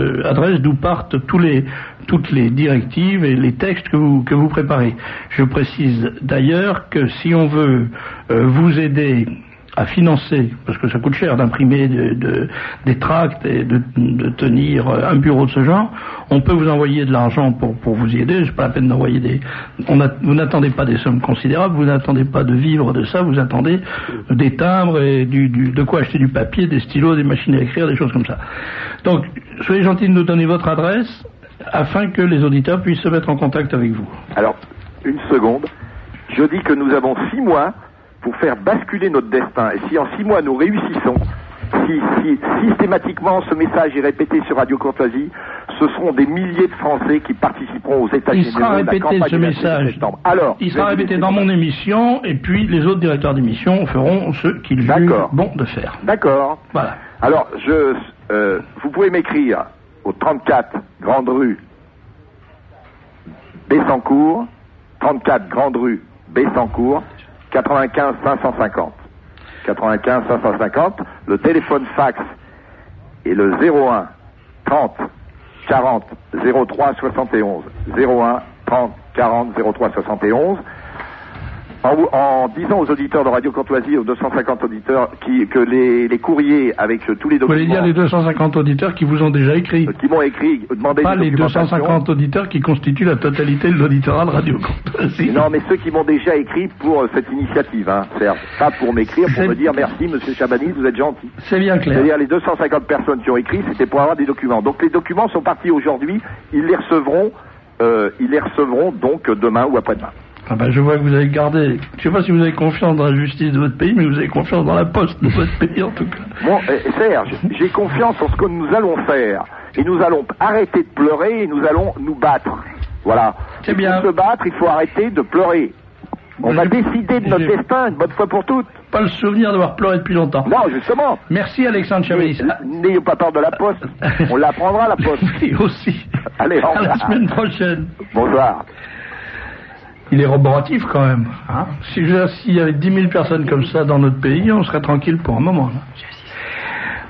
toutes les directives et les textes que vous préparez. Je précise d'ailleurs que si on veut vous aider à financer, parce que ça coûte cher d'imprimer des tracts et de tenir un bureau de ce genre, on peut vous envoyer de l'argent pour vous y aider. C'est pas la peine d'envoyer vous n'attendez pas des sommes considérables, vous n'attendez pas de vivre de ça, vous attendez des timbres et de quoi acheter du papier, des stylos, des machines à écrire, des choses comme ça. Donc, soyez gentil de nous donner votre adresse afin que les auditeurs puissent se mettre en contact avec vous. Alors, une seconde. Je dis que nous avons 6 mois pour faire basculer notre destin. Et si en 6 mois nous réussissons, si systématiquement ce message est répété sur Radio Courtoisie, ce seront des milliers de Français qui participeront aux États généraux de la campagne ce message. Alors, il sera répété dans mon émission, et puis les autres directeurs d'émission feront ce qu'ils jugent bon de faire. D'accord. Voilà. Alors, vous pouvez m'écrire au 34 Grande Rue Bessancourt, 34 Grande Rue Bessancourt, 95 550. 95 550. Le téléphone fax est le 01 30 40 03 71. 01 30 40 03 71. En disant aux auditeurs de Radio Courtoisie, aux 250 auditeurs, que les courriers avec tous les documents... Vous voulez dire les 250 auditeurs qui vous ont déjà écrit? Qui m'ont écrit, demandé pas les 250 auditeurs qui constituent la totalité de l'auditorat de Radio Courtoisie. Non, mais ceux qui m'ont déjà écrit pour cette initiative, Serge. Pas pour m'écrire, pour me dire merci, monsieur Chabanis, vous êtes gentil. C'est bien clair. C'est-à-dire les 250 personnes qui ont écrit, c'était pour avoir des documents. Donc les documents sont partis aujourd'hui, ils les recevront donc demain ou après-demain. Ah ben je vois que vous avez gardé, je sais pas si vous avez confiance dans la justice de votre pays, mais vous avez confiance dans la poste de votre pays en tout cas. Bon, Serge, j'ai confiance en ce que nous allons faire. Et nous allons arrêter de pleurer et nous allons nous battre. Voilà. C'est bien. Pour se battre, il faut arrêter de pleurer. On va décider de notre destin une bonne fois pour toutes. Pas le souvenir d'avoir pleuré depuis longtemps. Non, justement. Merci Alexandre Chabalis. N'ayez pas peur de la poste. On la prendra la poste. Oui, aussi. Allez, au revoir. À la semaine prochaine. Bonsoir. Il est roboratif quand même. Hein, s'il y avait 10 000 personnes comme ça dans notre pays, on serait tranquille pour un moment. Là.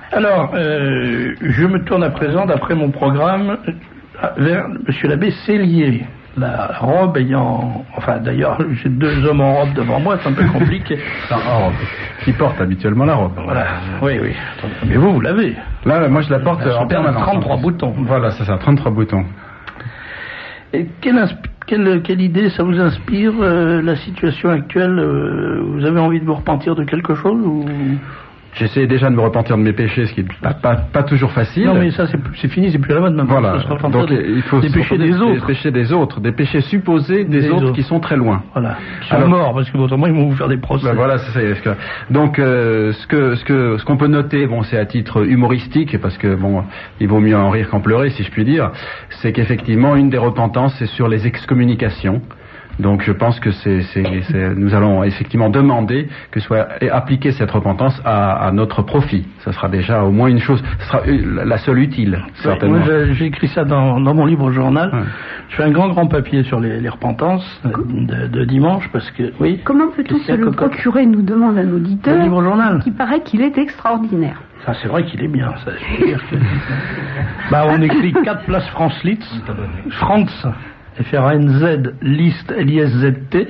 Alors, je me tourne à présent, d'après mon programme, vers Monsieur l'abbé Cellier. La robe ayant... Enfin, d'ailleurs, j'ai 2 hommes en robe devant moi, c'est un peu compliqué. En robe. Qui porte habituellement la robe. Voilà, oui. Mais vous l'avez. Là, moi, je la porte en permanence. 33 boutons. Voilà, c'est ça, 33 boutons. Et quelle idée ça vous inspire, la situation actuelle? Vous avez envie de vous repentir de quelque chose ou... J'essaie déjà de me repentir de mes péchés, ce qui n'est pas toujours facile. Non, mais ça, c'est fini, c'est plus à la mode maintenant. Voilà. Donc, il faut des péchés des autres. Des péchés supposés des autres qui sont très loin. Voilà. Qui sont morts, parce que autrement, ils vont vous faire des procès. Ben voilà, c'est ça. Donc, ce qu'on peut noter, bon, c'est à titre humoristique, parce que, bon, il vaut mieux en rire qu'en pleurer, si je puis dire, c'est qu'effectivement, une des repentances, c'est sur les excommunications. Donc je pense que nous allons effectivement demander que soit appliquée cette repentance à notre profit. Ça sera déjà au moins une chose, ce sera la seule utile, certainement. Moi j'ai écrit ça dans mon livre journal. Ouais. Je fais un grand papier sur les repentances de dimanche parce que oui. Comment peut-on se le procurer, nous demande un auditeur. Le livre journal. Qui paraît qu'il est extraordinaire. Ça c'est vrai qu'il est bien. Ça, je veux dire que... on écrit 4 places France Litz, France. FRNZ List LISZT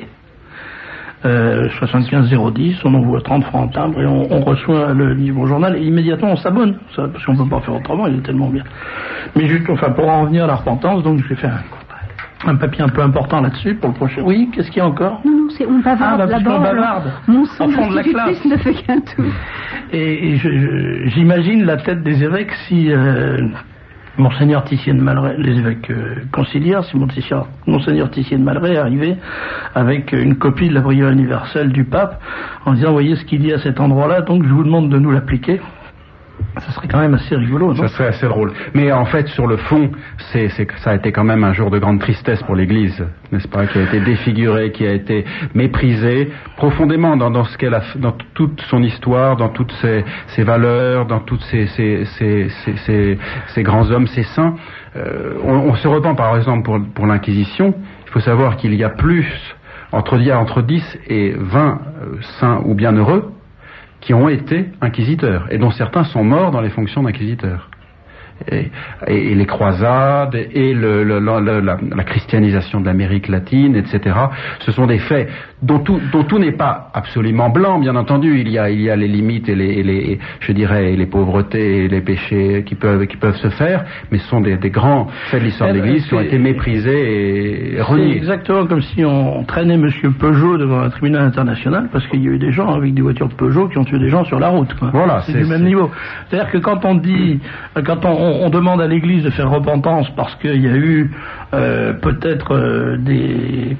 75010, on envoie 30 francs en timbre et on reçoit le livre journal et immédiatement on s'abonne, parce qu'on peut pas faire autrement, il est tellement bien. Mais juste, pour en revenir à la repentance, donc je vais faire un papier un peu important là-dessus pour le prochain. Oui, qu'est-ce qu'il y a encore? Non, on bavarde d'abord. Mon sang de la classe ne fait qu'un tout. Et j'imagine la tête des évêques si... Monseigneur Tissier de Malray, les évêques conciliaires, si Monseigneur Tissier de Malray est arrivé avec une copie de la prière universelle du pape en disant, voyez ce qu'il dit à cet endroit-là, donc je vous demande de nous l'appliquer. Ça serait quand même assez rigolo, non? Ça serait assez drôle. Mais en fait, sur le fond, ça a été quand même un jour de grande tristesse pour l'Église, n'est-ce pas, qui a été défigurée, qui a été méprisée profondément dans ce qu'elle a, dans toute son histoire, dans toutes ses valeurs, dans toutes ces grands hommes, ces saints. On se repent, par exemple, pour l'Inquisition. Il faut savoir qu'il y a entre 10 et 20 saints ou bienheureux qui ont été inquisiteurs, et dont certains sont morts dans les fonctions d'inquisiteurs. Et les croisades, et la christianisation de l'Amérique latine, etc. Ce sont des faits dont tout n'est pas absolument blanc, bien entendu. Il y a les limites et les pauvretés et les péchés qui peuvent se faire, mais ce sont des grands faits de l'histoire de l'Église qui ont été méprisés et reniés. C'est exactement comme si on traînait Monsieur Peugeot devant un tribunal international parce qu'il y a eu des gens avec des voitures de Peugeot qui ont tué des gens sur la route, quoi. Voilà, c'est du même niveau. C'est-à-dire que quand on demande à l'Église de faire repentance parce qu'il y a eu peut-être des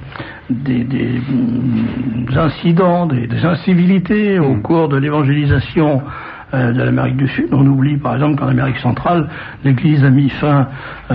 incidents, des incivilités au cours de l'évangélisation de l'Amérique du Sud. On oublie par exemple qu'en Amérique centrale, l'Église a mis fin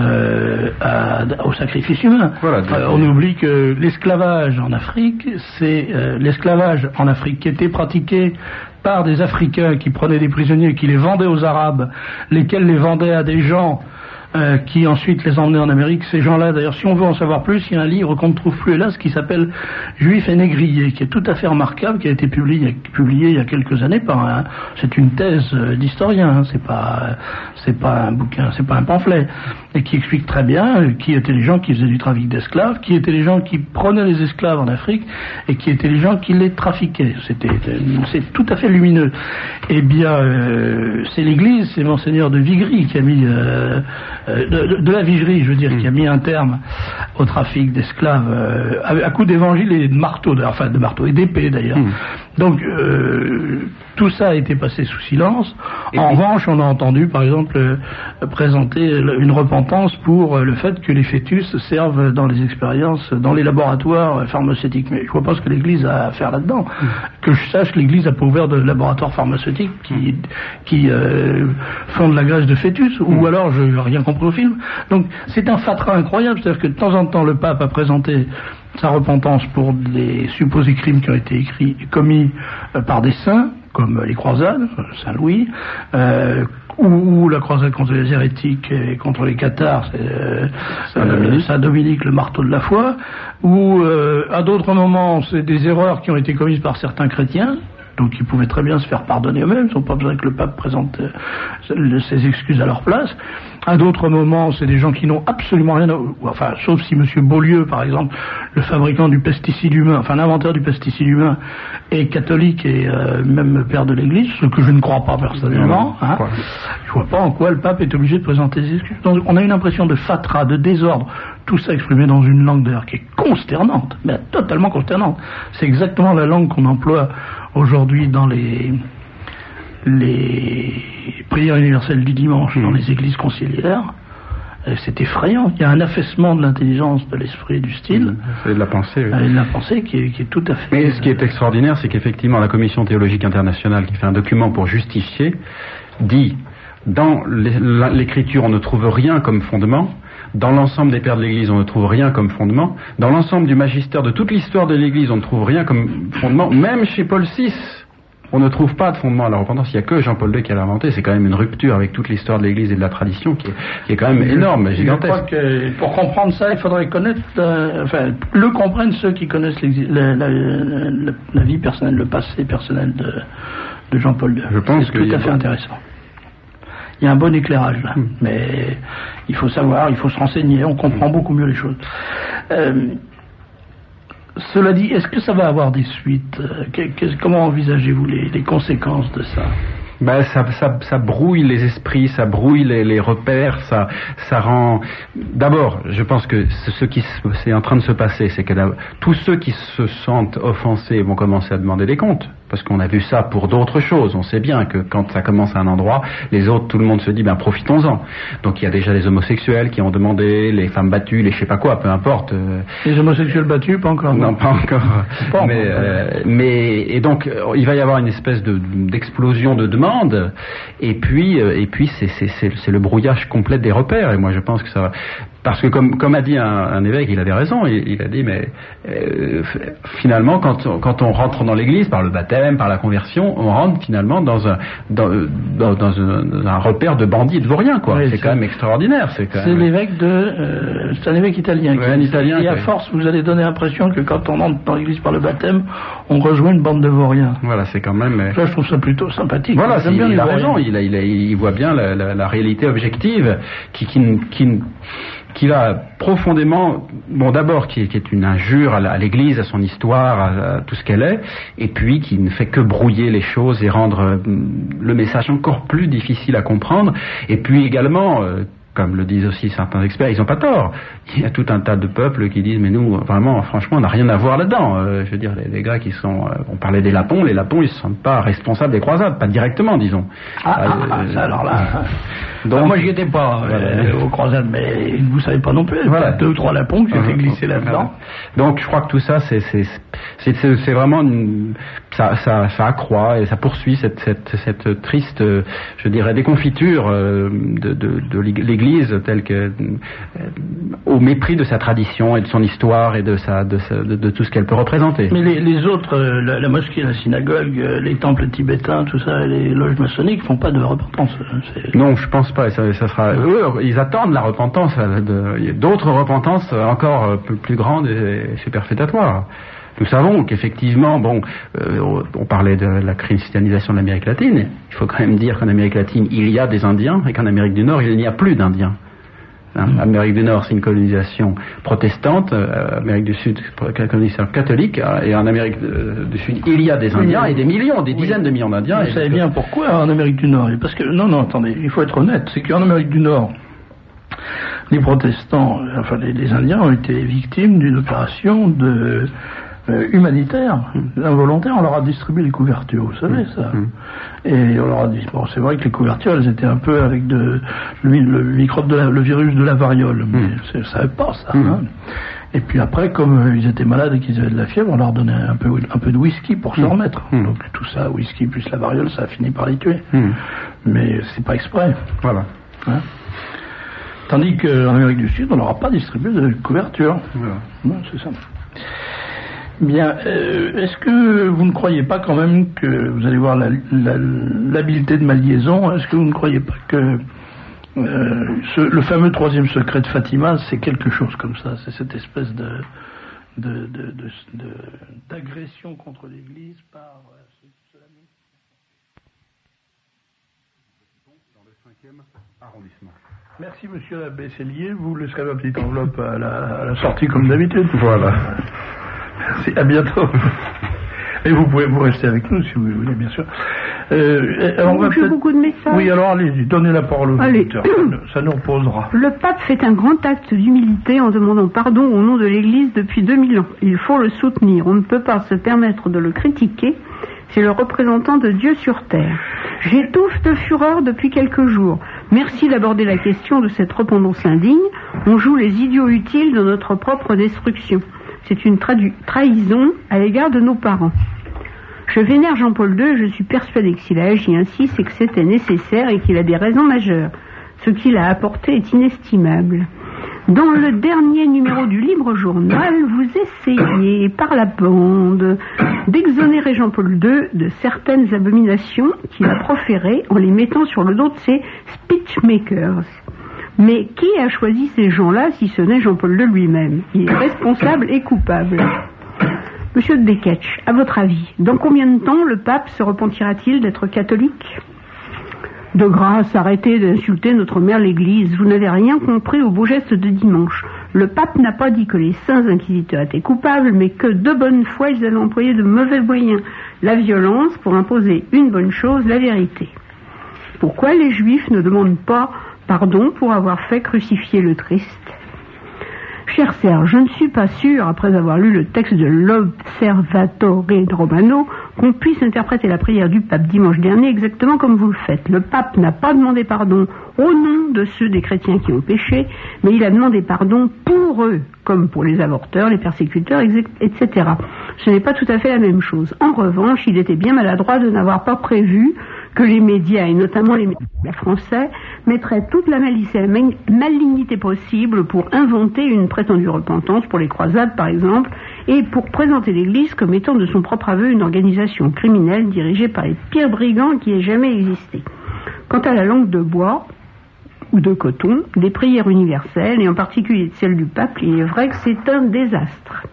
au sacrifice humain. Voilà, on oublie que l'esclavage en Afrique, c'est l'esclavage en Afrique qui était pratiqué par des Africains qui prenaient des prisonniers et qui les vendaient aux Arabes, lesquels les vendaient à des gens qui ensuite les emmenaient en Amérique. Ces gens-là, d'ailleurs, si on veut en savoir plus, il y a un livre qu'on ne trouve plus hélas qui s'appelle Juifs et négriers, qui est tout à fait remarquable, qui a été publié il y a quelques années c'est une thèse d'historien, hein, c'est pas un bouquin, c'est pas un pamphlet, et qui explique très bien qui étaient les gens qui faisaient du trafic d'esclaves, qui étaient les gens qui prenaient les esclaves en Afrique, et qui étaient les gens qui les trafiquaient. C'est tout à fait lumineux. Eh bien, c'est l'Église, c'est Monseigneur de Vigry qui a mis de la Vigerie, je veux dire, qui a mis un terme au trafic d'esclaves à coups d'évangile et de marteau, et d'épée d'ailleurs. Donc tout ça a été passé sous silence. En revanche, on a entendu par exemple présenter une repentance pour le fait que les fœtus servent dans les expériences, dans les laboratoires pharmaceutiques. Mais je vois pas ce que l'Église a à faire là-dedans. Que je sache, l'Église n'a pas ouvert de laboratoire pharmaceutique qui font de la graisse de fœtus, ou alors je n'ai rien compris au film. Donc c'est un fatras incroyable, c'est-à-dire que de temps en temps le pape a présenté sa repentance pour des supposés crimes qui ont été commis par des saints, comme les croisades, Saint-Louis, ou la croisade contre les hérétiques et contre les cathares, Saint-Dominique, le marteau de la foi, ou à d'autres moments, c'est des erreurs qui ont été commises par certains chrétiens, Donc ils pouvaient très bien se faire pardonner eux-mêmes, ils n'ont pas besoin que le pape présente ses excuses à leur place. À d'autres moments, c'est des gens qui n'ont absolument rien, enfin, sauf si M. Beaulieu, par exemple, le fabricant du pesticide humain, enfin l'inventeur du pesticide humain, est catholique et même père de l'Église, ce que je ne crois pas personnellement. Hein. Je vois pas en quoi le pape est obligé de présenter des excuses. Donc on a une impression de fatras, de désordre, tout ça exprimé dans une langue d'ailleurs qui est consternante, mais totalement consternante. C'est exactement la langue qu'on emploie aujourd'hui dans les prières universelles du dimanche, dans les églises conciliaires. C'est effrayant. Il y a un affaissement de l'intelligence, de l'esprit, du style. C'est de la pensée. Oui. De la pensée qui est tout à fait... Mais ce qui est extraordinaire, c'est qu'effectivement, la Commission théologique internationale, qui fait un document pour justifier, dit, dans l'écriture, on ne trouve rien comme fondement. Dans l'ensemble des pères de l'Église, on ne trouve rien comme fondement. Dans l'ensemble du magistère de toute l'histoire de l'Église, on ne trouve rien comme fondement. Même chez Paul VI, on ne trouve pas de fondement à la repentance. Il n'y a que Jean-Paul II qui a inventé. C'est quand même une rupture avec toute l'histoire de l'Église et de la tradition qui est quand même énorme, gigantesque. Je crois que pour comprendre ça, il faudrait connaître, le comprennent ceux qui connaissent la vie personnelle, le passé personnel de Jean-Paul II. Je pense c'est tout à fait intéressant. Il y a un bon éclairage là, mais il faut savoir, il faut se renseigner, on comprend beaucoup mieux les choses. Cela dit, est-ce que ça va avoir des suites? Comment envisagez-vous les conséquences de ça? Ben, ça brouille les esprits, ça brouille les repères, ça rend... D'abord, je pense que ce qui est en train de se passer, c'est que tous ceux qui se sentent offensés vont commencer à demander des comptes. Parce qu'on a vu ça pour d'autres choses. On sait bien que quand ça commence à un endroit, les autres, tout le monde se dit, ben profitons-en. Donc il y a déjà les homosexuels qui ont demandé, les femmes battues, les je sais pas quoi, peu importe. Les homosexuels battus, pas encore. Non, pas encore. Et donc il va y avoir une espèce d'explosion de demandes. Et puis c'est le brouillage complet des repères. Et moi je pense que ça va... Parce que comme a dit un évêque, il avait raison, il a dit mais finalement quand on rentre dans l'église par le baptême, par la conversion, on rentre finalement dans un repère de bandits et de vauriens quoi. Oui, c'est quand même extraordinaire. C'est l'évêque c'est un évêque italien. Un italien. Et à force, vous allez donner l'impression que quand on entre dans l'église par le baptême, on rejoint une bande de vauriens. Voilà, c'est quand même... Là, je trouve ça plutôt sympathique. Voilà, il a raison, il voit bien la réalité objective qui va profondément, bon d'abord qui est une injure à l'Église, à son histoire, à tout ce qu'elle est, et puis qui ne fait que brouiller les choses et rendre le message encore plus difficile à comprendre, et puis également... comme le disent aussi certains experts, ils n'ont pas tort. Il y a tout un tas de peuples qui disent mais nous, vraiment, franchement, on n'a rien à voir là-dedans. Je veux dire, les gars qui sont... on parlait des Lapons, les Lapons, ils ne se sentent pas responsables des croisades, pas directement, disons. Alors là... Donc, moi, j'y étais pas aux croisades, mais vous savez pas non plus. Voilà, 2 ou 3 Lapons que j'ai fait glisser là-dedans. Donc, je crois que tout ça, c'est vraiment... Ça accroît et ça poursuit cette triste, je dirais, déconfiture de l'Église telle que au mépris de sa tradition et de son histoire et de tout ce qu'elle peut représenter. Mais les autres, la mosquée, la synagogue, les temples tibétains, tout ça, les loges maçonniques font pas de repentance. Non, je pense pas. Ça sera. Eux, ils attendent la repentance. D'autres repentances encore plus grandes et superfétatoires. Nous savons qu'effectivement, on parlait de la christianisation de l'Amérique latine. Il faut quand même dire qu'en Amérique latine, il y a des Indiens et qu'en Amérique du Nord, il n'y a plus d'Indiens. Amérique du Nord, c'est une colonisation protestante. Amérique du Sud, une colonisation catholique. Et en Amérique du Sud, il y a des Indiens et des millions, des dizaines de millions d'Indiens. Vous savez bien pourquoi en Amérique du Nord? Parce que, non, attendez, il faut être honnête. C'est qu'en Amérique du Nord, les protestants, enfin les Indiens ont été victimes d'une opération humanitaire, involontaire. On leur a distribué les couvertures, vous savez ça. Et on leur a dit, bon, c'est vrai que les couvertures, elles étaient un peu avec le microbe le virus de la variole, mais ça savait pas ça. Et puis après, comme ils étaient malades et qu'ils avaient de la fièvre, on leur donnait un peu de whisky pour se remettre. Donc tout ça, whisky plus la variole, ça a fini par les tuer. Mais c'est pas exprès. Voilà. Tandis qu'en Amérique du Sud, on n'aura pas distribué de couverture. Voilà. Non, c'est ça. Bien, est-ce que vous ne croyez pas quand même que vous allez voir l'habileté de ma liaison? Est-ce que vous ne croyez pas que le fameux 3e secret de Fatima, c'est quelque chose comme ça? C'est cette espèce d'agression contre l'Église par... 5e arrondissement. Merci monsieur l'abbé Cellier, vous laisserez ma petite enveloppe à la sortie comme d'habitude. Voilà. Merci, à bientôt. Et vous pouvez vous rester avec nous si vous voulez, bien sûr. J'ai beaucoup de messages. Oui, alors allez-y, donnez la parole aux auditeurs, ça nous reposera. Le pape fait un grand acte d'humilité en demandant pardon au nom de l'Église depuis 2000 ans. Il faut le soutenir, on ne peut pas se permettre de le critiquer, c'est le représentant de Dieu sur terre. J'étouffe de fureur depuis quelques jours. Merci d'aborder la question de cette repentance indigne. On joue les idiots utiles de notre propre destruction. C'est une trahison à l'égard de nos parents. Je vénère Jean-Paul II et je suis persuadé que s'il a agi ainsi, c'est que c'était nécessaire et qu'il a des raisons majeures. Ce qu'il a apporté est inestimable. Dans le dernier numéro du Libre Journal, vous essayez, par la bande, d'exonérer Jean-Paul II de certaines abominations qu'il a proférées en les mettant sur le dos de ses speechmakers. Mais qui a choisi ces gens-là si ce n'est Jean-Paul II lui-même? Il est responsable et coupable. Monsieur de Beketch, à votre avis, dans combien de temps le pape se repentira-t-il d'être catholique? De grâce, arrêtez d'insulter notre mère l'Église. Vous n'avez rien compris au beau geste de dimanche. Le pape n'a pas dit que les saints inquisiteurs étaient coupables, mais que de bonne foi ils avaient employé de mauvais moyens, la violence, pour imposer une bonne chose, la vérité. Pourquoi les Juifs ne demandent pas pardon pour avoir fait crucifier le Christ? Cher Serge, je ne suis pas sûr, après avoir lu le texte de l'Observatore Romano, qu'on puisse interpréter la prière du pape dimanche dernier exactement comme vous le faites. Le pape n'a pas demandé pardon au nom de ceux des chrétiens qui ont péché, mais il a demandé pardon pour eux, comme pour les avorteurs, les persécuteurs, etc. Ce n'est pas tout à fait la même chose. En revanche, il était bien maladroit de n'avoir pas prévu que les médias, et notamment les médias français, mettraient toute la malice et la malignité possible pour inventer une prétendue repentance pour les croisades, par exemple, et pour présenter l'Église comme étant de son propre aveu une organisation criminelle dirigée par les pires brigands qui aient jamais existé. Quant à la langue de bois ou de coton, des prières universelles, et en particulier celle du pape, il est vrai que c'est un désastre.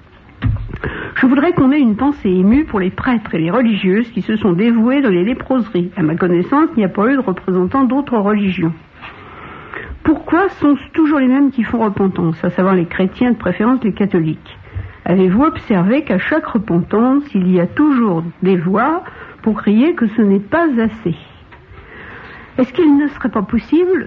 Je voudrais qu'on ait une pensée émue pour les prêtres et les religieuses qui se sont dévoués dans les léproseries. À ma connaissance, il n'y a pas eu de représentants d'autres religions. Pourquoi sont-ce toujours les mêmes qui font repentance, à savoir les chrétiens, de préférence les catholiques? Avez-vous observé qu'à chaque repentance, il y a toujours des voix pour crier que ce n'est pas assez? Est-ce qu'il ne serait pas possible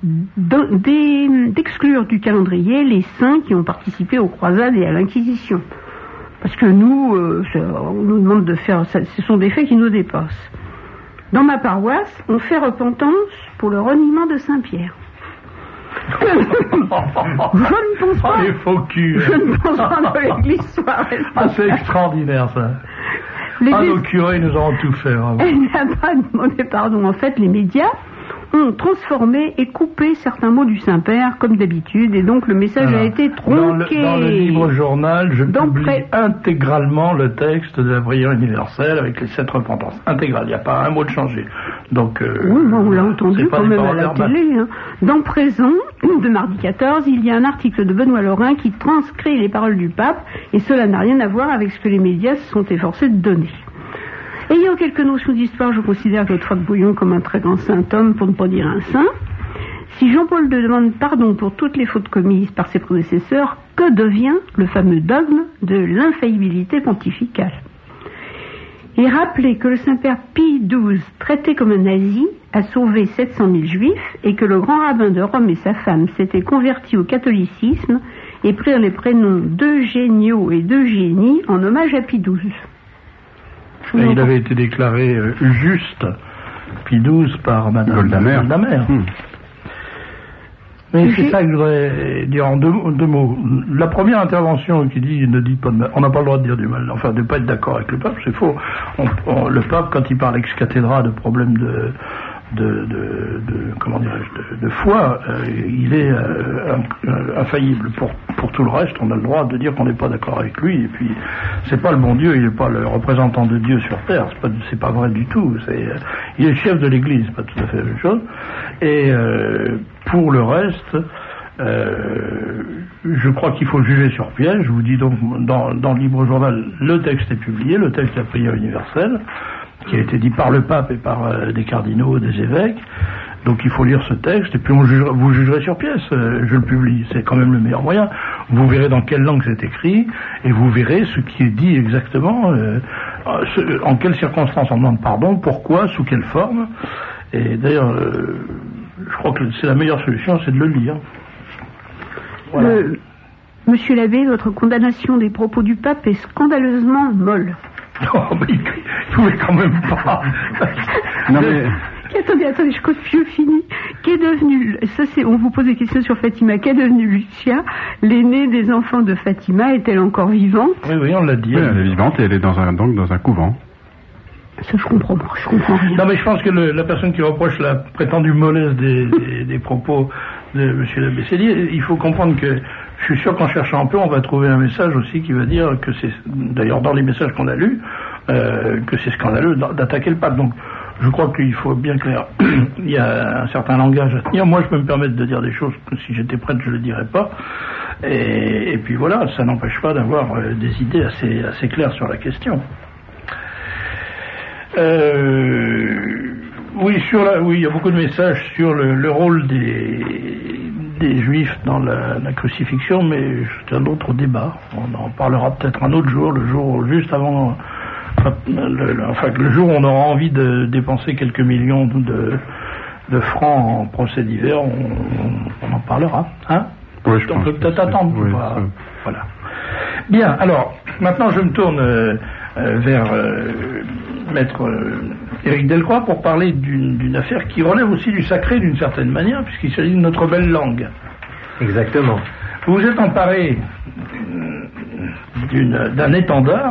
d'exclure du calendrier les saints qui ont participé aux croisades et à l'Inquisition? Parce que nous, on nous demande de faire ça, ce sont des faits qui nous dépassent. Dans ma paroisse, on fait repentance pour le reniement de Saint-Pierre. Je ne pense pas. Les faux culs. Je ne pense pas que l'Église soit responsable. Ah, c'est extraordinaire ça. Nos curés nous ont tout fait. Hein. Elle n'a pas demandé pardon. En fait, les médias ont transformé et coupé certains mots du Saint-Père, comme d'habitude, et donc le message a été tronqué. Dans le Libre Journal, je publie intégralement le texte de la prière universelle avec les 7 repentances. Intégral, il n'y a pas un mot de changé. Donc, oui, bon, on l'a entendu quand même à la télé. Hein. Dans Présent, de mardi 14, il y a un article de Benoît Lorrain qui transcrit les paroles du pape, et cela n'a rien à voir avec ce que les médias se sont efforcés de donner. Ayant quelques notions d'histoire, je considère Godefroy de Bouillon comme un très grand saint homme, pour ne pas dire un saint. Si Jean-Paul II demande pardon pour toutes les fautes commises par ses prédécesseurs, que devient le fameux dogme de l'infaillibilité pontificale? Et rappelez que le Saint-Père Pie XII, traité comme un nazi, a sauvé 700 000 juifs, et que le grand rabbin de Rome et sa femme s'étaient convertis au catholicisme et prirent les prénoms d'Eugenio et d'Eugénie en hommage à Pie XII. Et il avait été déclaré juste, Pie XII, par Madame Goldamer. Mais c'est ça que je voudrais dire en deux mots. La première intervention qui dit, ne dit pas de mal, on n'a pas le droit de dire du mal, enfin de ne pas être d'accord avec le pape, c'est faux. Le pape, quand il parle ex cathedra de problèmes comment dirais-je, de foi, il est infaillible. Pour tout le reste, on a le droit de dire qu'on n'est pas d'accord avec lui, et puis c'est pas le bon Dieu, il n'est pas le représentant de Dieu sur terre, c'est pas vrai du tout. Il est le chef de l'Église, pas tout à fait la même chose. Et pour le reste, je crois qu'il faut juger sur pièce. Je vous dis donc, dans le Libre Journal, le texte est publié, le texte de la prière universelle, qui a été dit par le pape et par des cardinaux, des évêques. Donc il faut lire ce texte et puis vous jugerez sur pièce. Je le publie, c'est quand même le meilleur moyen. Vous verrez dans quelle langue c'est écrit et vous verrez ce qui est dit exactement, en quelles circonstances on demande pardon, pourquoi, sous quelle forme. Et d'ailleurs, je crois que c'est la meilleure solution, c'est de le lire. Voilà. Monsieur l'abbé, votre condamnation des propos du pape est scandaleusement molle. Oh, mais il pouvait quand même pas. Non, mais... Attendez, je finis. Qu'est devenu, on vous pose des questions sur Fatima, qu'est devenu Lucia, l'aînée des enfants de Fatima, est-elle encore vivante? Oui, on l'a dit. Oui, elle est vivante et elle est dans un couvent. Ça, je comprends rien. Non, mais je pense que la personne qui reproche la prétendue mollesse des propos de M. l'abbé Célier, il faut comprendre que je suis sûr qu'en cherchant un peu, on va trouver un message aussi qui va dire que c'est, d'ailleurs dans les messages qu'on a lus, que c'est scandaleux d'attaquer le pape. Donc, je crois qu'il faut bien clair. Il y a un certain langage à tenir. Moi, je peux me permettre de dire des choses que si j'étais prête, je ne le dirais pas. Et puis voilà, ça n'empêche pas d'avoir des idées assez claires sur la question. Oui, il y a beaucoup de messages sur le rôle des Juifs dans la crucifixion, mais c'est un autre débat. On en parlera peut-être un autre jour, le jour juste avant, le jour où on aura envie de dépenser quelques millions de francs en procès divers, on en parlera. Hein? Oui, je on pense peut peut-être attendre. Oui, voilà. Bien, alors, maintenant je me tourne vers maître Éric Delcroix pour parler d'une affaire qui relève aussi du sacré d'une certaine manière, puisqu'il s'agit de notre belle langue. Exactement. Vous vous êtes emparé d'un étendard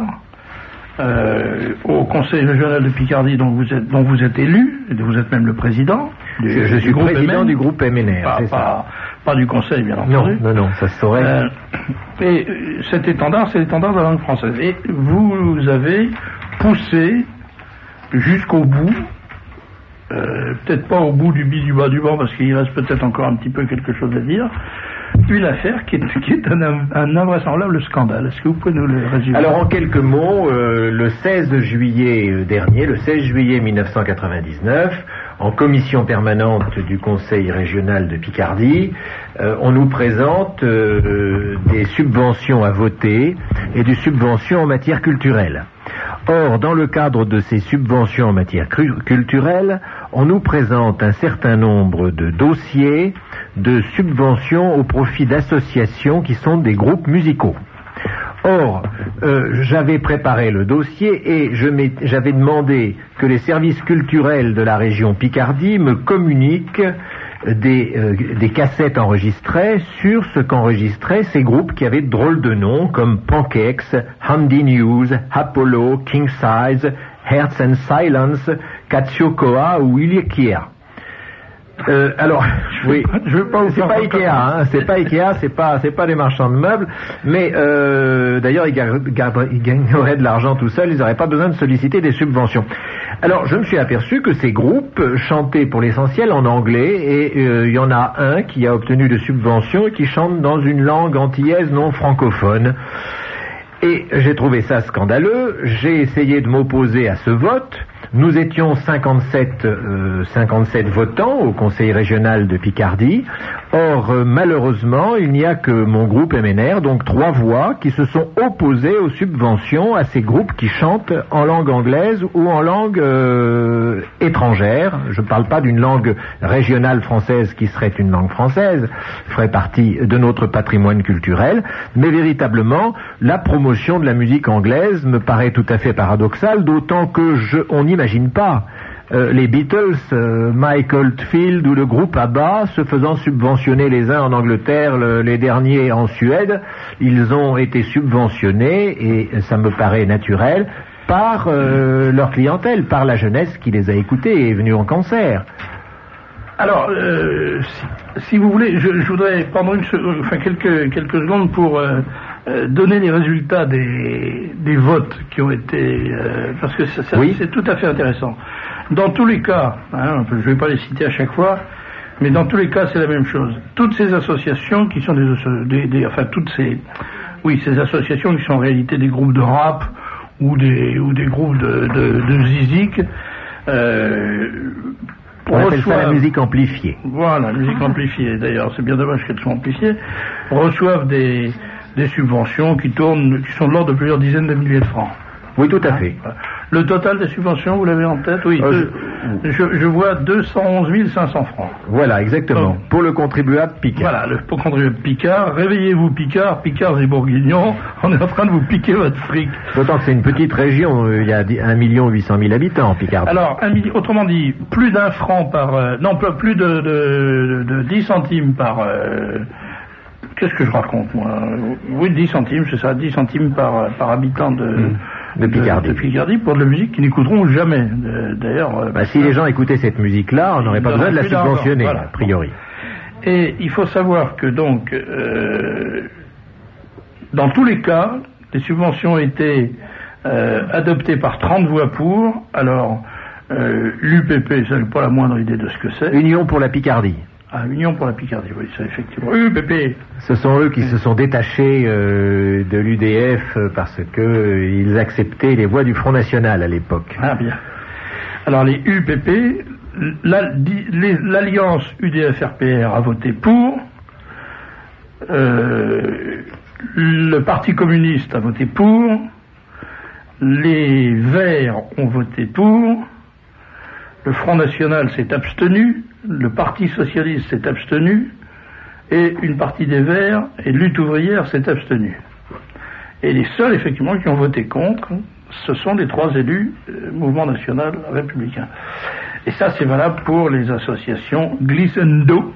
au Conseil régional de Picardie dont vous êtes élu, et vous êtes même le président. Je suis président du groupe MNR, c'est ça. Pas du Conseil, bien entendu. Non, ça se saurait. Et cet étendard, c'est l'étendard de la langue française. Et vous avez poussé jusqu'au bout, peut-être pas au bout du bis du bas du banc, parce qu'il reste peut-être encore un petit peu quelque chose à dire, une affaire qui est un invraisemblable scandale. Est-ce que vous pouvez nous le résumer? Alors en quelques mots, le 16 juillet dernier, le 16 juillet 1999, en commission permanente du Conseil régional de Picardie, on nous présente des subventions à voter et des subventions en matière culturelle. Or, dans le cadre de ces subventions en matière culturelle, on nous présente un certain nombre de dossiers de subventions au profit d'associations qui sont des groupes musicaux. Or, j'avais préparé le dossier et j'avais demandé que les services culturels de la région Picardie me communiquent des cassettes enregistrées sur ce qu'enregistraient ces groupes qui avaient de drôles de noms comme Pancakes, Handy News, Apollo, King Size, Hearts and Silence, Katsukoa ou Ilikia. Alors, oui, c'est pas Ikea, hein, c'est pas Ikea, c'est pas des marchands de meubles, mais d'ailleurs ils gagneraient de l'argent tout seuls, ils n'auraient pas besoin de solliciter des subventions. Alors, je me suis aperçu que ces groupes chantaient pour l'essentiel en anglais et il y en a un qui a obtenu de subventions et qui chante dans une langue antillaise non francophone. Et j'ai trouvé ça scandaleux, j'ai essayé de m'opposer à ce vote. Nous étions 57 votants au Conseil régional de Picardie. Or, malheureusement, il n'y a que mon groupe MNR, donc 3 voix, qui se sont opposées aux subventions à ces groupes qui chantent en langue anglaise ou en langue étrangère. Je ne parle pas d'une langue régionale française qui serait une langue française, ferait partie de notre patrimoine culturel, mais véritablement, la promotion de la musique anglaise me paraît tout à fait paradoxale, d'autant que on n'imagine pas les Beatles, Mike Oldfield ou le groupe ABBA se faisant subventionner les uns en Angleterre, les derniers en Suède. Ils ont été subventionnés, et ça me paraît naturel, par leur clientèle, par la jeunesse qui les a écoutés et est venue en concert. Alors, si vous voulez, je voudrais prendre quelques secondes pour donner les résultats des votes qui ont été... parce que oui, c'est tout à fait intéressant. Dans tous les cas, hein, je ne vais pas les citer à chaque fois, mais dans tous les cas, c'est la même chose. Toutes ces associations qui sont ces associations qui sont en réalité des groupes de rap ou des groupes de zizik, On appelle ça la musique amplifiée. Voilà, la musique amplifiée. D'ailleurs, c'est bien dommage qu'elle soit amplifiée. Reçoivent des subventions qui sont de l'ordre de plusieurs dizaines de milliers de francs. Oui, tout à fait. Le total des subventions, vous l'avez en tête? Oui. Je vois 211 500 francs. Voilà, exactement. Pour le contribuable Picard. Voilà, pour le contribuable Picard. Réveillez-vous Picard, Picards et Bourguignons. On est en train de vous piquer votre fric. D'autant que c'est une petite région. Il y a 1 800 000 habitants en Picardie. Alors, autrement dit, plus d'1 franc par... non, plus de 10 centimes par... qu'est-ce que je raconte, moi? Oui, 10 centimes, c'est ça, 10 centimes par habitant de Picardie pour de la musique qu'ils n'écouteront jamais. D'ailleurs... si les gens écoutaient cette musique-là, on n'aurait pas besoin de la subventionner, voilà, a priori. Et il faut savoir que, donc, dans tous les cas, les subventions étaient adoptées par 30 voix pour. Alors, l'UPP, ça n'a pas la moindre idée de ce que c'est. Union pour la Picardie. Ah, Union pour la Picardie, oui, ça effectivement. UPP. Ce sont eux qui se sont détachés de l'UDF parce que ils acceptaient les voix du Front National à l'époque. Ah bien. Alors les UPP, l'alliance UDF-RPR a voté pour, le Parti communiste a voté pour, les Verts ont voté pour, le Front National s'est abstenu, le Parti Socialiste s'est abstenu, et une partie des Verts et Lutte Ouvrière s'est abstenue. Et les seuls, effectivement, qui ont voté contre, ce sont les 3 élus Mouvement National Républicain. Et ça, c'est valable pour les associations Glissando,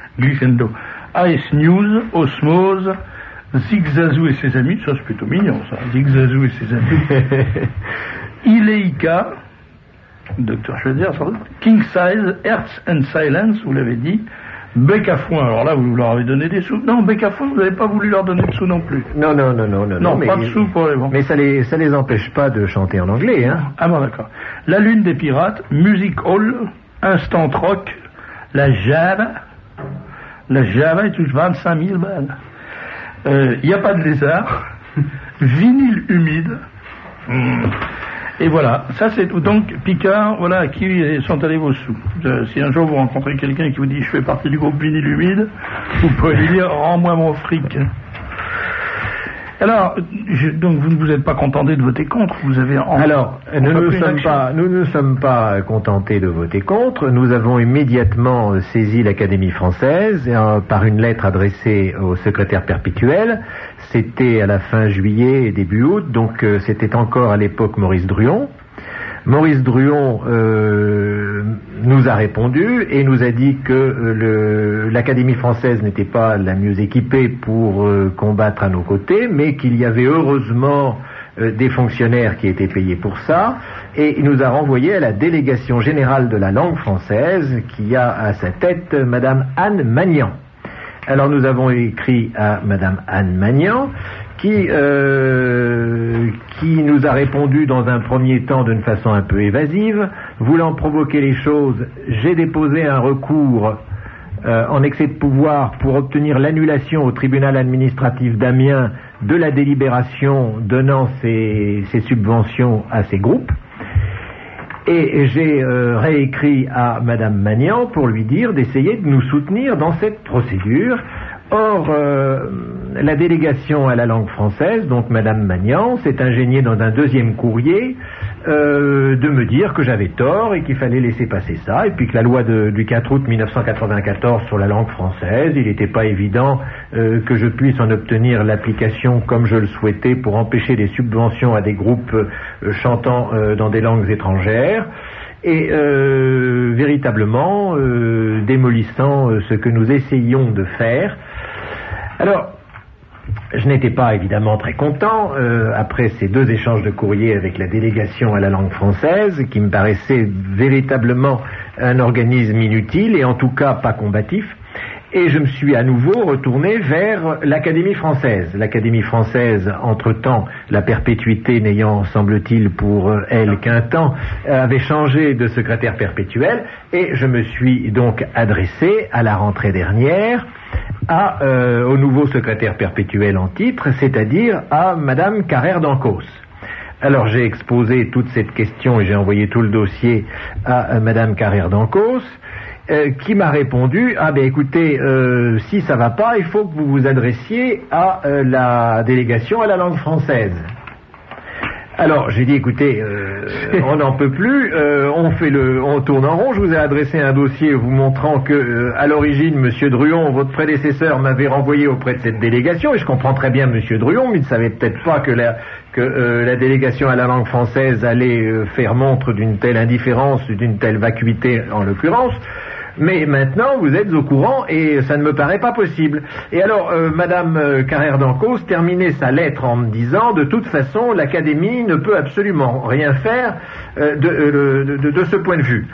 AS News, Osmose, Zigzazou et ses amis, ça c'est plutôt mignon, ça, Zigzazou et ses amis, Ileika, Dr. Schroeder, sans doute, King Size, Hertz and Silence, vous l'avez dit, Bec à foin, alors là vous leur avez donné des sous. Non, Bec à foin, vous n'avez pas voulu leur donner de sous non plus. Non, pas de sous pour les bons. Mais ça les empêche pas de chanter en anglais, hein. Ah bon, d'accord. La Lune des Pirates, Music Hall, Instant Rock, la Java, elle touche 25 000 balles. Il n'y a pas de lézard, Vinyle humide. Et voilà, ça c'est tout. Donc, Picard, voilà, à qui sont allés vos sous. Si un jour vous rencontrez quelqu'un qui vous dit je fais partie du groupe Vinyle humide, vous pouvez lui dire rends-moi mon fric. Alors, donc vous ne vous êtes pas contenté de voter contre, vous avez... Alors, nous ne sommes pas contentés de voter contre, nous avons immédiatement saisi l'Académie française par une lettre adressée au secrétaire perpétuel. C'était à la fin juillet et début août, donc c'était encore à l'époque Maurice Druon. Maurice Druon nous a répondu et nous a dit que l'Académie française n'était pas la mieux équipée pour combattre à nos côtés, mais qu'il y avait heureusement des fonctionnaires qui étaient payés pour ça, et il nous a renvoyé à la délégation générale de la langue française qui a à sa tête Madame Anne Magnan. Alors nous avons écrit à Madame Anne Magnan qui nous a répondu dans un premier temps d'une façon un peu évasive. Voulant provoquer les choses, j'ai déposé un recours en excès de pouvoir pour obtenir l'annulation au tribunal administratif d'Amiens de la délibération donnant ces subventions à ces groupes. Et j'ai réécrit à Madame Magnan pour lui dire d'essayer de nous soutenir dans cette procédure. Or, la délégation à la langue française, donc Madame Magnan, s'est ingéniée dans un deuxième courrier de me dire que j'avais tort et qu'il fallait laisser passer ça, et puis que la loi du 4 août 1994 sur la langue française, il n'était pas évident que je puisse en obtenir l'application comme je le souhaitais pour empêcher des subventions à des groupes chantant dans des langues étrangères, et véritablement démolissant ce que nous essayions de faire. Alors, je n'étais pas évidemment très content après ces 2 échanges de courriers avec la délégation à la langue française, qui me paraissait véritablement un organisme inutile et en tout cas pas combatif. Et je me suis à nouveau retourné vers l'Académie française. L'Académie française, entre-temps, la perpétuité n'ayant, semble-t-il, pour elle qu'un temps, avait changé de secrétaire perpétuel, et je me suis donc adressé à la rentrée dernière au nouveau secrétaire perpétuel en titre, c'est-à-dire à Madame Carrère d'Ancos. Alors j'ai exposé toute cette question et j'ai envoyé tout le dossier à Madame Carrère d'Ancos, qui m'a répondu, ah ben écoutez, si ça va pas, il faut que vous vous adressiez à la délégation à la langue française. Alors j'ai dit, écoutez, on n'en peut plus, on tourne en rond. Je vous ai adressé un dossier vous montrant que à l'origine Monsieur Druon, votre prédécesseur, m'avait renvoyé auprès de cette délégation, et je comprends très bien Monsieur Druon, mais il ne savait peut-être pas que la délégation à la langue française allait faire montre d'une telle indifférence, d'une telle vacuité en l'occurrence. Mais maintenant, vous êtes au courant et ça ne me paraît pas possible. Et alors, Madame Carrère d'Ancos terminait sa lettre en me disant, de toute façon, l'Académie ne peut absolument rien faire de ce point de vue.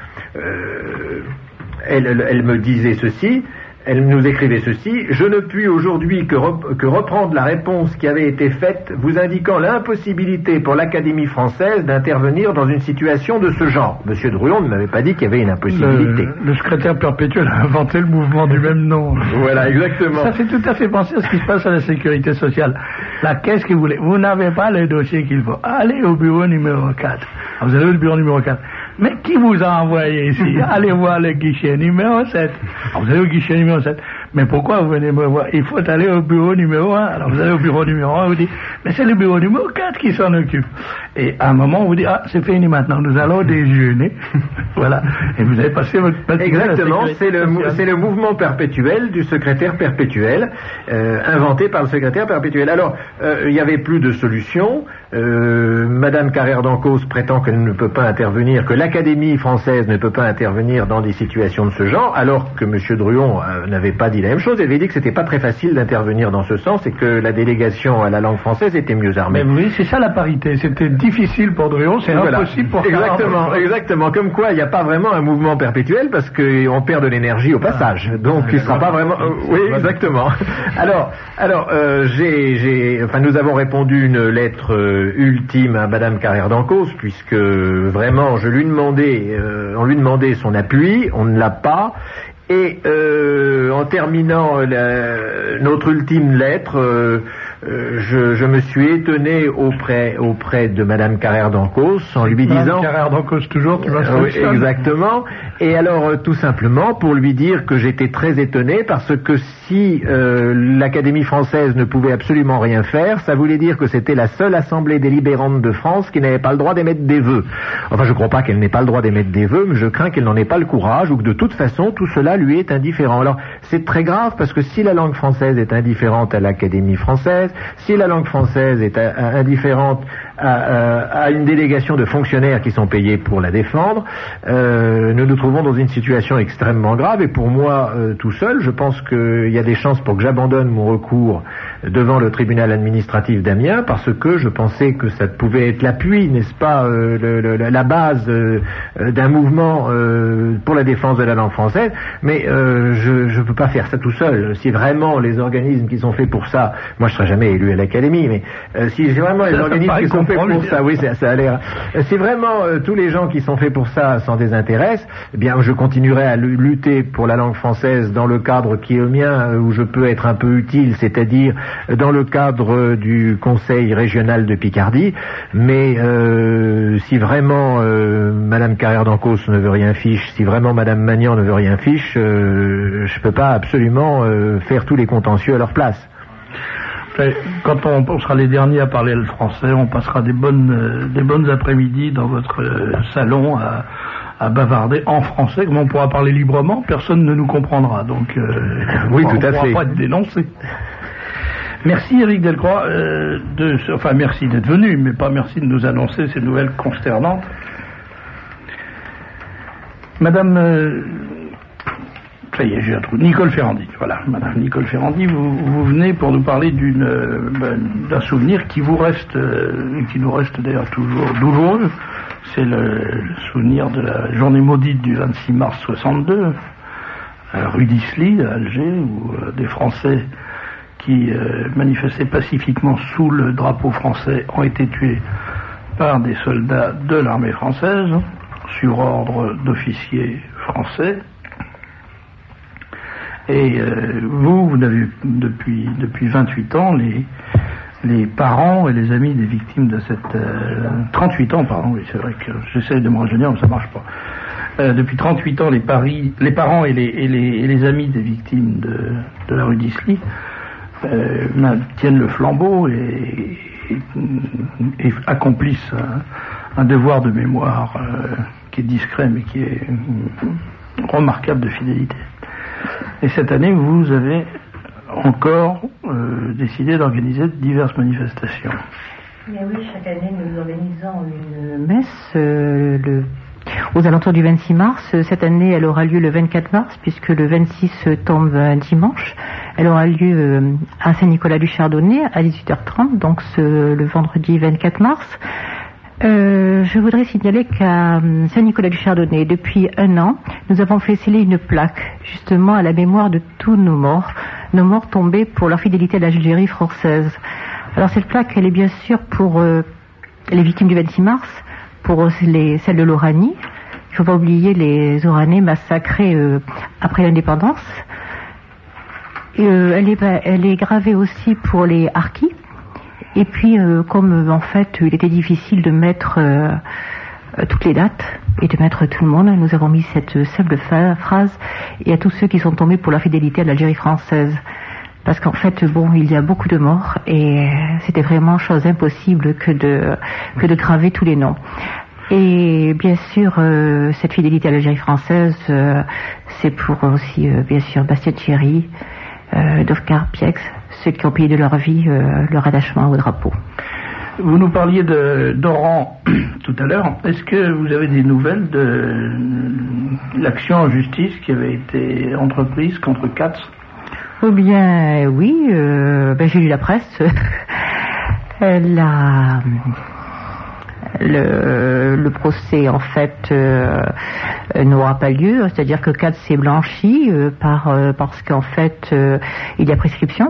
Elle me disait ceci. Elle nous écrivait ceci: je ne puis aujourd'hui que reprendre la réponse qui avait été faite, vous indiquant l'impossibilité pour l'Académie française d'intervenir dans une situation de ce genre. Monsieur Druon ne m'avait pas dit qu'il y avait une impossibilité. Le secrétaire perpétuel a inventé le mouvement du même nom. Voilà, exactement. Ça fait tout à fait penser à ce qui se passe à la sécurité sociale. Là, qu'est-ce que vous voulez? Vous n'avez pas le dossier qu'il faut. Allez au bureau numéro 4. Alors, vous allez au bureau numéro 4. Mais qui vous a envoyé ici? Allez voir le guichet numéro 7. Alors, vous allez au guichet numéro 7. Mais pourquoi vous venez me voir? Il faut aller au bureau numéro 1. Alors vous allez au bureau numéro 1, vous dites, mais c'est le bureau numéro 4 qui s'en occupe. Et à un moment, vous dites, ah, c'est fini maintenant, nous allons déjeuner. Voilà. Et vous avez passé votre matinée. Exactement, c'est le mouvement perpétuel du secrétaire perpétuel, inventé par le secrétaire perpétuel. Alors, il n'y avait plus de solution. Madame Carrère d'Ancos prétend qu'elle ne peut pas intervenir, que l'Académie française ne peut pas intervenir dans des situations de ce genre, alors que Monsieur Druon n'avait pas dit la même chose. Elle avait dit que c'était pas très facile d'intervenir dans ce sens et que la délégation à la langue française était mieux armée. Mais oui, c'est ça la parité. C'était difficile pour Druon, c'est impossible pour Exactement. Comme quoi, il n'y a pas vraiment un mouvement perpétuel parce qu'on perd de l'énergie au passage. Donc, il sera pas vraiment. Oui, exactement. Alors, nous avons répondu une lettre ultime à Madame Carrère d'Ancos, puisque vraiment, on lui demandait son appui, on ne l'a pas. Et en terminant notre ultime lettre, je me suis étonné auprès de Madame Carrère d'Ancos en lui disant... Madame Carrère d'Ancos toujours, tu m'as oui, exactement. Et alors, tout simplement, pour lui dire que j'étais très étonné parce que si l'Académie française ne pouvait absolument rien faire, ça voulait dire que c'était la seule assemblée délibérante de France qui n'avait pas le droit d'émettre des vœux. Enfin, je ne crois pas qu'elle n'ait pas le droit d'émettre des vœux, mais je crains qu'elle n'en ait pas le courage ou que de toute façon, tout cela lui est indifférent. Alors, c'est très grave parce que si la langue française est indifférente à l'Académie française, si la langue française est indifférente à une délégation de fonctionnaires qui sont payés pour la défendre, nous nous trouvons dans une situation extrêmement grave. Et pour moi, tout seul, je pense qu'il y a des chances pour que j'abandonne mon recours devant le tribunal administratif d'Amiens, parce que je pensais que ça pouvait être l'appui, n'est-ce pas, la base d'un mouvement pour la défense de la langue française. Mais je ne peux pas faire ça tout seul. Si vraiment les organismes qui sont faits pour ça, moi je serai jamais élu à l'Académie, mais si vraiment les organismes qui sont faits pour ça, oui, ça a l'air. Si vraiment tous les gens qui sont faits pour ça s'en désintéressent, eh bien je continuerai à lutter pour la langue française dans le cadre qui est le mien, où je peux être un peu utile, c'est-à-dire dans le cadre du Conseil régional de Picardie. Mais si vraiment Madame Carrère d'Ancos ne veut rien fiche, si vraiment Madame Magnan ne veut rien fiche, je peux pas absolument faire tous les contentieux à leur place. Quand on sera les derniers à parler le français, on passera des bonnes après-midi dans votre salon à bavarder en français, comme on pourra parler librement, personne ne nous comprendra. Donc, oui, tout à fait. On ne pourra pas être dénoncé. Merci Éric Delcroix, merci d'être venu, mais pas merci de nous annoncer ces nouvelles consternantes. Madame, ça y est, j'ai un trou. Nicole Ferrandi, voilà, Madame Nicole Ferrandi, vous venez pour nous parler d'un souvenir qui vous reste, qui nous reste d'ailleurs toujours douloureux. C'est le souvenir de la journée maudite du 26 mars 62, rue d'Isly, à Alger, où des Français qui manifestaient pacifiquement sous le drapeau français ont été tués par des soldats de l'armée française, sur ordre d'officiers français. Et vous n'avez depuis 28 ans les parents et les amis des victimes de cette 38 ans, pardon, oui, c'est vrai que j'essaie de me rajeunir, mais ça marche pas. Depuis 38 ans, les parents et les amis des victimes de la rue d'Isly tiennent le flambeau et accomplissent un devoir de mémoire qui est discret mais qui est remarquable de fidélité. Et cette année, vous avez encore décidé d'organiser diverses manifestations. Bien oui, chaque année nous organisons une messe aux alentours du 26 mars. Cette année, elle aura lieu le 24 mars, puisque le 26 tombe un dimanche. Elle aura lieu à Saint-Nicolas-du-Chardonnay à 18h30, donc le vendredi 24 mars. Je voudrais signaler qu'à Saint-Nicolas-du-Chardonnay, depuis 1 an, nous avons fait sceller une plaque, justement à la mémoire de tous nos morts tombés pour leur fidélité à l'Algérie française. Alors cette plaque, elle est bien sûr pour les victimes du 26 mars, pour celles de l'Oranie. Il ne faut pas oublier les Oranais massacrés après l'indépendance. Elle est gravée aussi pour les harkis. Et puis, comme en fait, il était difficile de mettre toutes les dates et de mettre tout le monde, nous avons mis cette simple phrase « et à tous ceux qui sont tombés pour leur fidélité à l'Algérie française ». Parce qu'en fait, il y a beaucoup de morts et c'était vraiment chose impossible que de graver tous les noms. Et bien sûr, cette fidélité à l'Algérie française, c'est pour aussi, bien sûr, Bastien Thierry, Dovgar Piex, ceux qui ont payé de leur vie leur attachement au drapeau. Vous nous parliez d'Oran tout à l'heure. Est-ce que vous avez des nouvelles de l'action en justice qui avait été entreprise contre Katz? Eh bien, oui, j'ai lu la presse. Le procès, en fait, n'aura pas lieu. C'est-à-dire que Katz s'est blanchi parce qu'en fait, il y a prescription.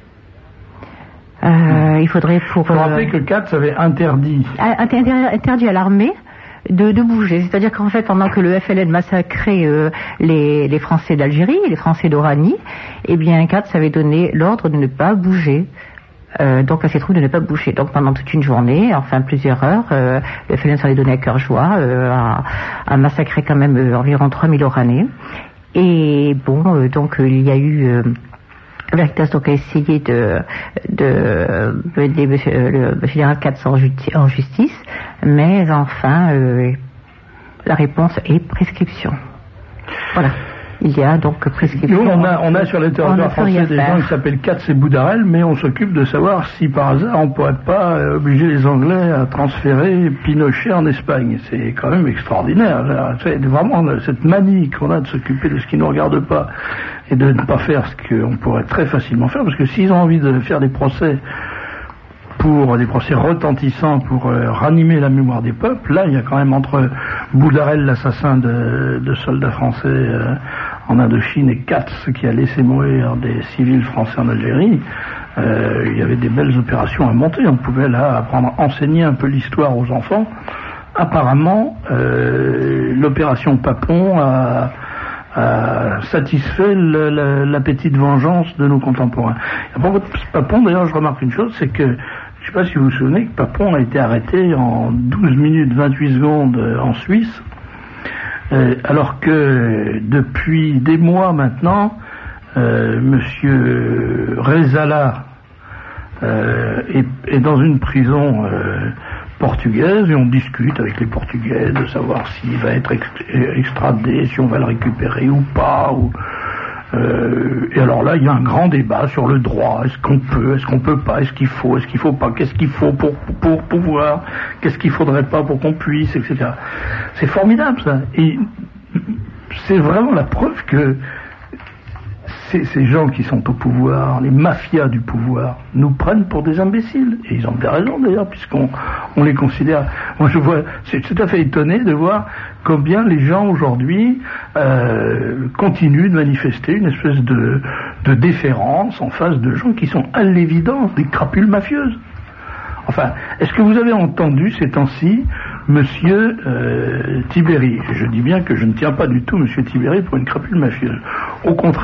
Il faudrait pour... Il faut rappeler que Katz avait interdit à l'armée de bouger. C'est-à-dire qu'en fait, pendant que le FLN massacrait les Français d'Algérie, les Français d'Oranie, eh bien, Katz avait donné l'ordre de ne pas bouger. Donc à ses troupes de ne pas bouger. Donc pendant toute une journée, enfin plusieurs heures, le FLN s'en est donné à cœur joie, a massacré quand même environ 3000 Oranais. Et bon, donc il y a eu... Veritas donc a essayé de mener le général Katz en justice, mais enfin la réponse est prescription. Voilà. Il y a donc prescription. Nous, on a sur le territoire français des gens qui s'appellent Katz et Boudarel, mais on s'occupe de savoir si par hasard on ne pourrait pas obliger les Anglais à transférer Pinochet en Espagne. C'est quand même extraordinaire. C'est vraiment cette manie qu'on a de s'occuper de ce qui ne nous regarde pas et de ne pas faire ce qu'on pourrait très facilement faire, parce que s'ils ont envie de faire des procès retentissants pour ranimer la mémoire des peuples, là il y a quand même entre Boudarel, l'assassin de soldats français en Indochine, et Katz qui a laissé mourir des civils français en Algérie, il y avait des belles opérations à monter. On pouvait là enseigner un peu l'histoire aux enfants. Apparemment, l'opération Papon a satisfait l'appétit de vengeance de nos contemporains. À propos de Papon, d'ailleurs, je remarque une chose, c'est que, je ne sais pas si vous vous souvenez, que Papon a été arrêté en 12 minutes 28 secondes en Suisse, alors que depuis des mois maintenant, monsieur Rezala est dans une prison portugaise, et on discute avec les Portugais de savoir s'il va être extradé, si on va le récupérer ou pas. Et alors là, il y a un grand débat sur le droit. Est-ce qu'on peut pas, est-ce qu'il faut pas, qu'est-ce qu'il faut pour pouvoir, qu'est-ce qu'il faudrait pas pour qu'on puisse, etc. C'est formidable ça. Et c'est vraiment la preuve que ces gens qui sont au pouvoir, les mafias du pouvoir, nous prennent pour des imbéciles. Et ils ont bien raison d'ailleurs, puisqu'on les considère... Moi c'est tout à fait étonné de voir combien les gens aujourd'hui continuent de manifester une espèce de déférence en face de gens qui sont à l'évidence des crapules mafieuses. Enfin, est-ce que vous avez entendu ces temps-ci Monsieur Tiberi? Je dis bien que je ne tiens pas du tout Monsieur Tiberi pour une crapule mafieuse. Au contraire,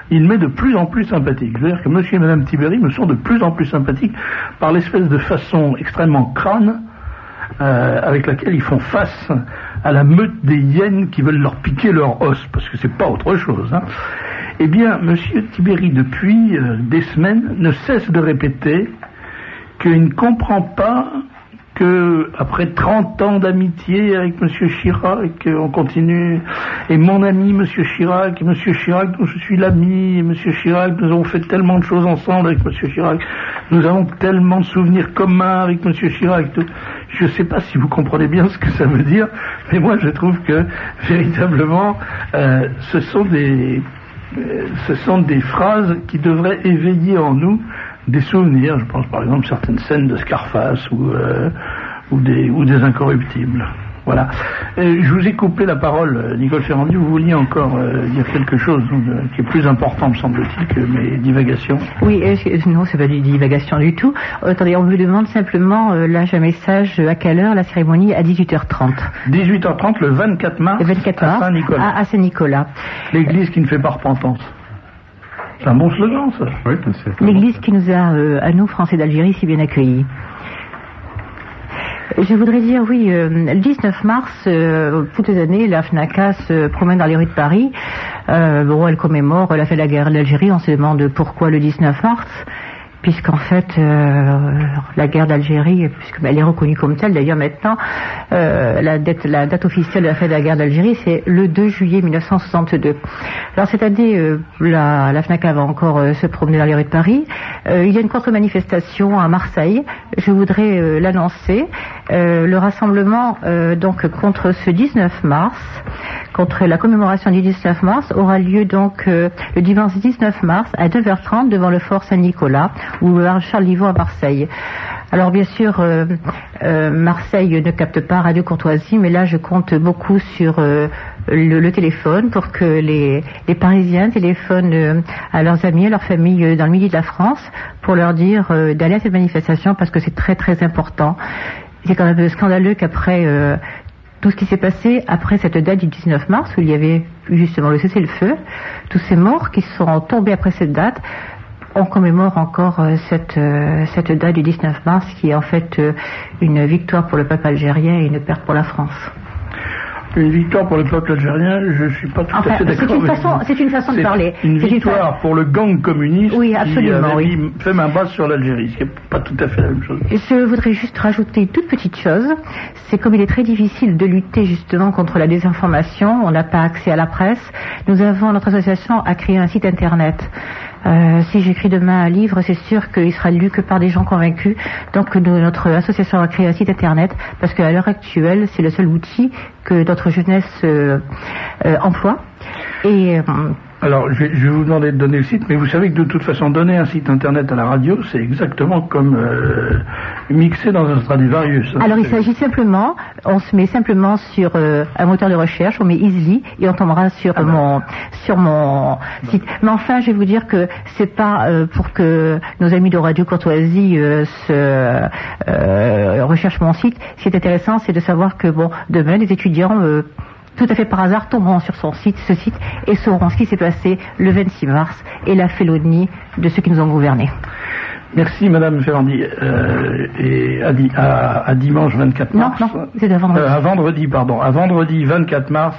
il m'est de plus en plus sympathique. Je veux dire que monsieur et madame Tibéri me sont de plus en plus sympathiques par l'espèce de façon extrêmement crâne avec laquelle ils font face à la meute des hyènes qui veulent leur piquer leur os, parce que c'est pas autre chose. Hein. Eh bien, monsieur Tibéri, depuis des semaines, ne cesse de répéter qu'il ne comprend pas que après 30 ans d'amitié avec M. Chirac, on continue, et mon ami M. Chirac, et M. Chirac dont je suis l'ami, et M. Chirac, nous avons fait tellement de choses ensemble avec M. Chirac, nous avons tellement de souvenirs communs avec M. Chirac. Je ne sais pas si vous comprenez bien ce que ça veut dire, mais moi je trouve que véritablement ce sont des phrases qui devraient éveiller en nous des souvenirs. Je pense par exemple certaines scènes de Scarface ou des Incorruptibles. Voilà. Je vous ai coupé la parole, Nicole Ferrandi. Vous vouliez encore dire quelque chose qui est plus important, me semble-t-il, que mes divagations. Oui, non, c'est pas du divagation du tout. Attendez, on me demande simplement, là j'ai un message, à quelle heure la cérémonie? À 18h30. 18h30 le 24 mars, le 24 mars à Saint-Nicolas. À Saint-Nicolas. L'église qui ne fait pas repentance. C'est un bon slogan, ça. Oui, l'église qui nous a, à nous, Français d'Algérie, si bien accueillis. Je voudrais dire, oui, le 19 mars, toutes les années, la FNACA se promène dans les rues de Paris. Elle commémore la fin de la guerre d'Algérie. On se demande pourquoi le 19 mars, puisqu'en fait, la guerre d'Algérie, puisqu'elle est reconnue comme telle, d'ailleurs maintenant, la date officielle de la fin de la guerre d'Algérie, c'est le 2 juillet 1962. Alors cette année, la FNACA va encore se promener dans les rues de Paris. Il y a une contre-manifestation à Marseille. Je voudrais l'annoncer. Le rassemblement donc contre ce 19 mars, contre la commémoration du 19 mars, aura lieu donc le dimanche 19 mars à 9h30 devant le fort Saint-Nicolas ou le Charles Livon à Marseille. Alors bien sûr, Marseille ne capte pas Radio Courtoisie, mais là je compte beaucoup sur le téléphone pour que les Parisiens téléphonent à leurs amis, à leurs familles dans le midi de la France pour leur dire d'aller à cette manifestation parce que c'est très très important. C'est quand même scandaleux qu'après tout ce qui s'est passé après cette date du 19 mars où il y avait eu justement le cessez-le-feu, tous ces morts qui sont tombés après cette date, on commémore encore cette date du 19 mars qui est en fait une victoire pour le peuple algérien et une perte pour la France. Une victoire pour le peuple algérien, je ne suis pas tout à fait d'accord. C'est une façon de parler. Une victoire pour le gang communiste oui, absolument, qui avait fait main basse sur l'Algérie, ce qui n'est pas tout à fait la même chose. Je voudrais juste rajouter une toute petite chose. C'est comme il est très difficile de lutter justement contre la désinformation, on n'a pas accès à la presse. Notre association a créé un site internet. Si j'écris demain un livre, c'est sûr qu'il sera lu que par des gens convaincus. Donc notre association a créé un site internet parce qu'à l'heure actuelle, c'est le seul outil que notre jeunesse emploie. Et alors, je vais vous demander de donner le site, mais vous savez que de toute façon, donner un site internet à la radio, c'est exactement comme mixer dans un Stradivarius. Alors, il s'agit simplement, on se met simplement sur un moteur de recherche, on met Easily et on tombera sur mon site. Mais enfin, je vais vous dire que c'est pas pour que nos amis de Radio Courtoisie recherchent mon site. Ce qui est intéressant, c'est de savoir que demain, les étudiants tout à fait par hasard, tomberont sur ce site, et sauront ce qui s'est passé le 26 mars et la félonie de ceux qui nous ont gouvernés. Merci Madame Ferrandi. Et à dimanche 24 mars. Non, c'est à vendredi. À vendredi 24 mars,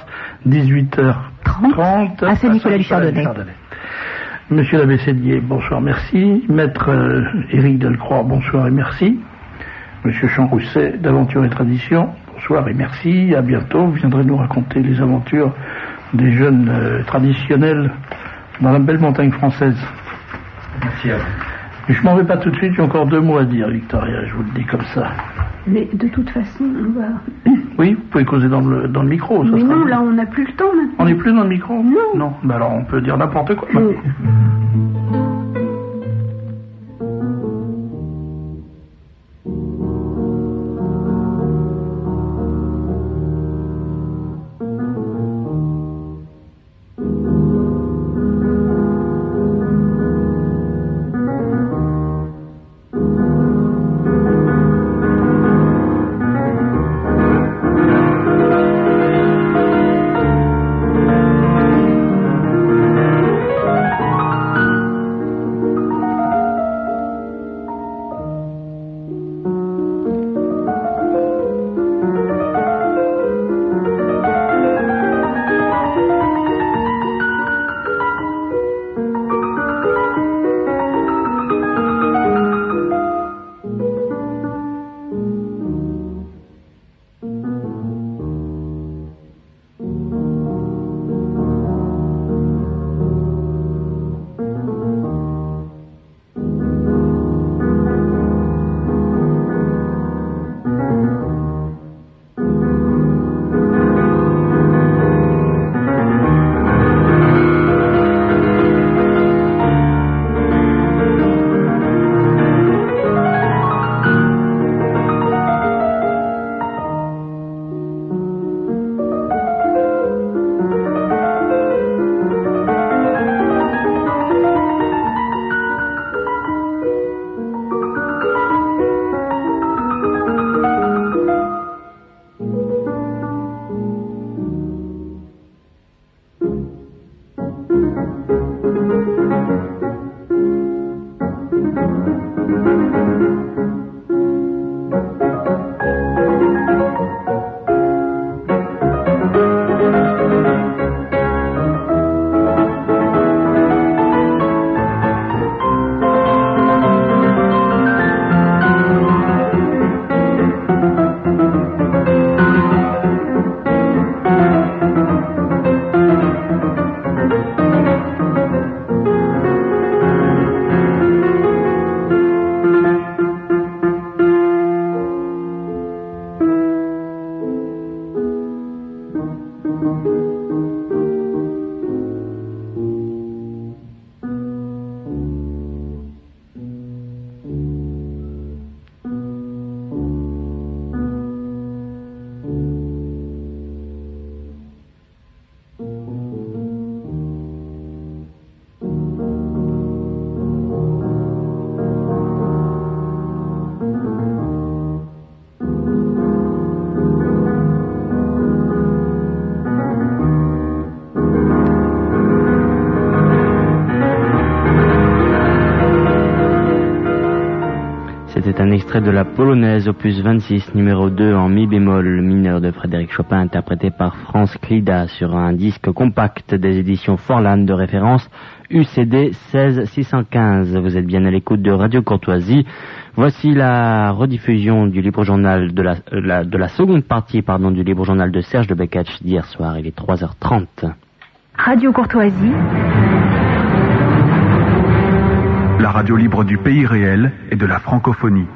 18h30. À Saint-Nicolas-du-Chardonnay. Monsieur l'abbé Sédier, bonsoir, merci. Maître Éric Delcroix, bonsoir et merci. Monsieur Champ-Rousset, d'Aventure et Tradition, bonsoir et merci. À bientôt. Vous viendrez nous raconter les aventures des jeunes traditionnels dans la belle montagne française. Merci à vous. Je m'en vais pas tout de suite, j'ai encore 2 mots à dire, Victoria, je vous le dis comme ça. Mais de toute façon, on va... Oui, vous pouvez causer dans le micro. Ça mais non, bien. Là, on n'a plus le temps maintenant. On n'est plus dans le micro? Non. Non, ben alors on peut dire n'importe quoi. Non. C'est un extrait de la Polonaise, opus 26, numéro 2 en mi bémol mineur de Frédéric Chopin, interprété par Franz Klida sur un disque compact des éditions Forlan de référence UCD 16615. Vous êtes bien à l'écoute de Radio Courtoisie. Voici la rediffusion du libre journal de la seconde partie du libre journal de Serge de Beketch d'hier soir. Il est 3h30. Radio Courtoisie. La radio libre du pays réel et de la francophonie.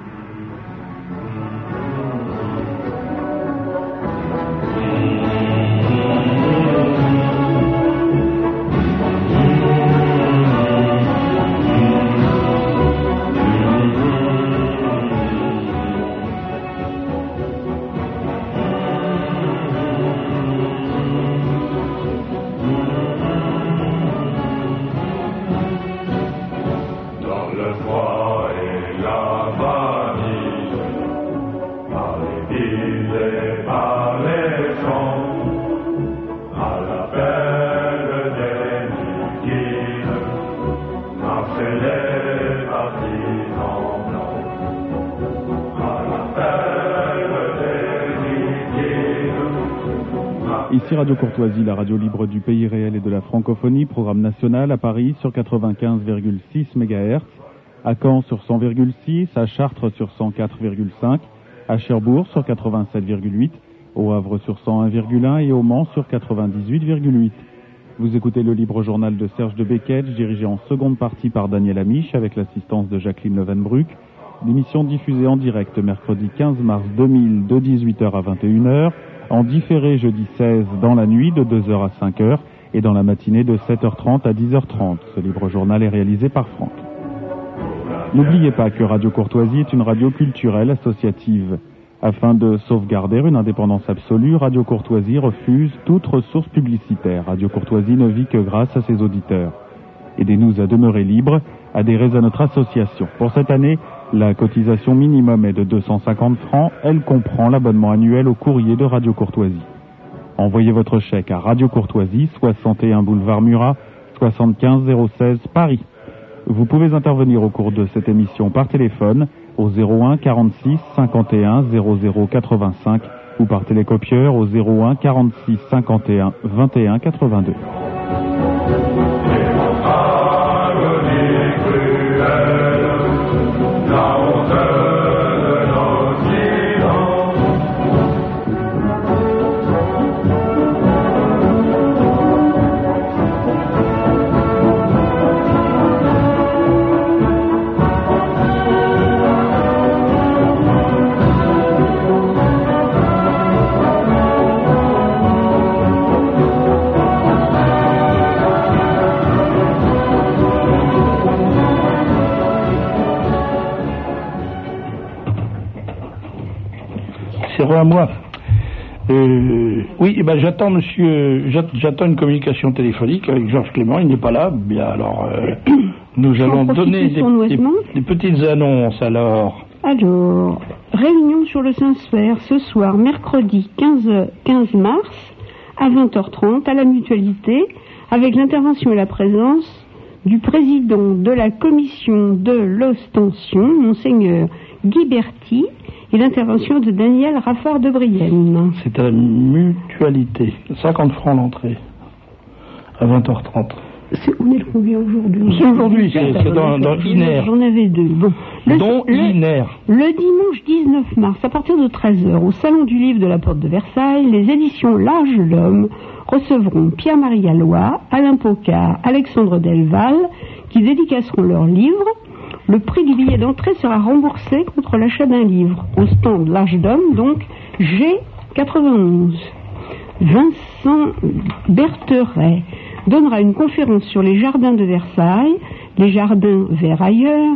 Ici Radio Courtoisie, la radio libre du pays réel et de la francophonie, programme national à Paris sur 95,6 MHz, à Caen sur 100,6, à Chartres sur 104,5, à Cherbourg sur 87,8, au Havre sur 101,1 et au Mans sur 98,8. Vous écoutez le libre journal de Serge de Beketch, dirigé en seconde partie par Daniel Amiche avec l'assistance de Jacqueline Levenbruck. L'émission diffusée en direct mercredi 15 mars 2000 de 18h à 21h, en différé jeudi 16 dans la nuit de 2h à 5h et dans la matinée de 7h30 à 10h30. Ce libre journal est réalisé par Franck. N'oubliez pas que Radio Courtoisie est une radio culturelle associative. Afin de sauvegarder une indépendance absolue, Radio Courtoisie refuse toute ressource publicitaire. Radio Courtoisie ne vit que grâce à ses auditeurs. Aidez-nous à demeurer libres, adhérez à notre association. Pour cette année, la cotisation minimum est de 250 francs. Elle comprend l'abonnement annuel au courrier de Radio Courtoisie. Envoyez votre chèque à Radio Courtoisie, 61 boulevard Murat, 75 016 Paris. Vous pouvez intervenir au cours de cette émission par téléphone au 01 46 51 00 85 ou par télécopieur au 01 46 51 21 82. À moi. Oui, j'attends j'attends une communication téléphonique avec Georges Clément, il n'est pas là. Bien alors, nous allons donner des petites annonces alors. Alors, réunion sur le Saint-Sphère ce soir, mercredi 15 mars à 20h30 à la Mutualité, avec l'intervention et la présence du président de la commission de l'ostension, Monseigneur Guy Berti, et l'intervention de Daniel Raffard de Brienne. C'est à la Mutualité, 50 francs l'entrée, à 20h30. On est le combien aujourd'hui? C'est aujourd'hui, c'est dans Iner. J'en avais deux. Bon. Iner. Le dimanche 19 mars, à partir de 13h, au Salon du Livre de la Porte de Versailles, les éditions L'Âge de l'Homme recevront Pierre-Marie Gallois, Alain Pocard, Alexandre Delval, qui dédicaceront leurs livres. Le prix du billet d'entrée sera remboursé contre l'achat d'un livre. Au stand L'Âge d'Homme, donc, G91. Vincent Bertheret donnera une conférence sur les jardins de Versailles, les jardins vers ailleurs,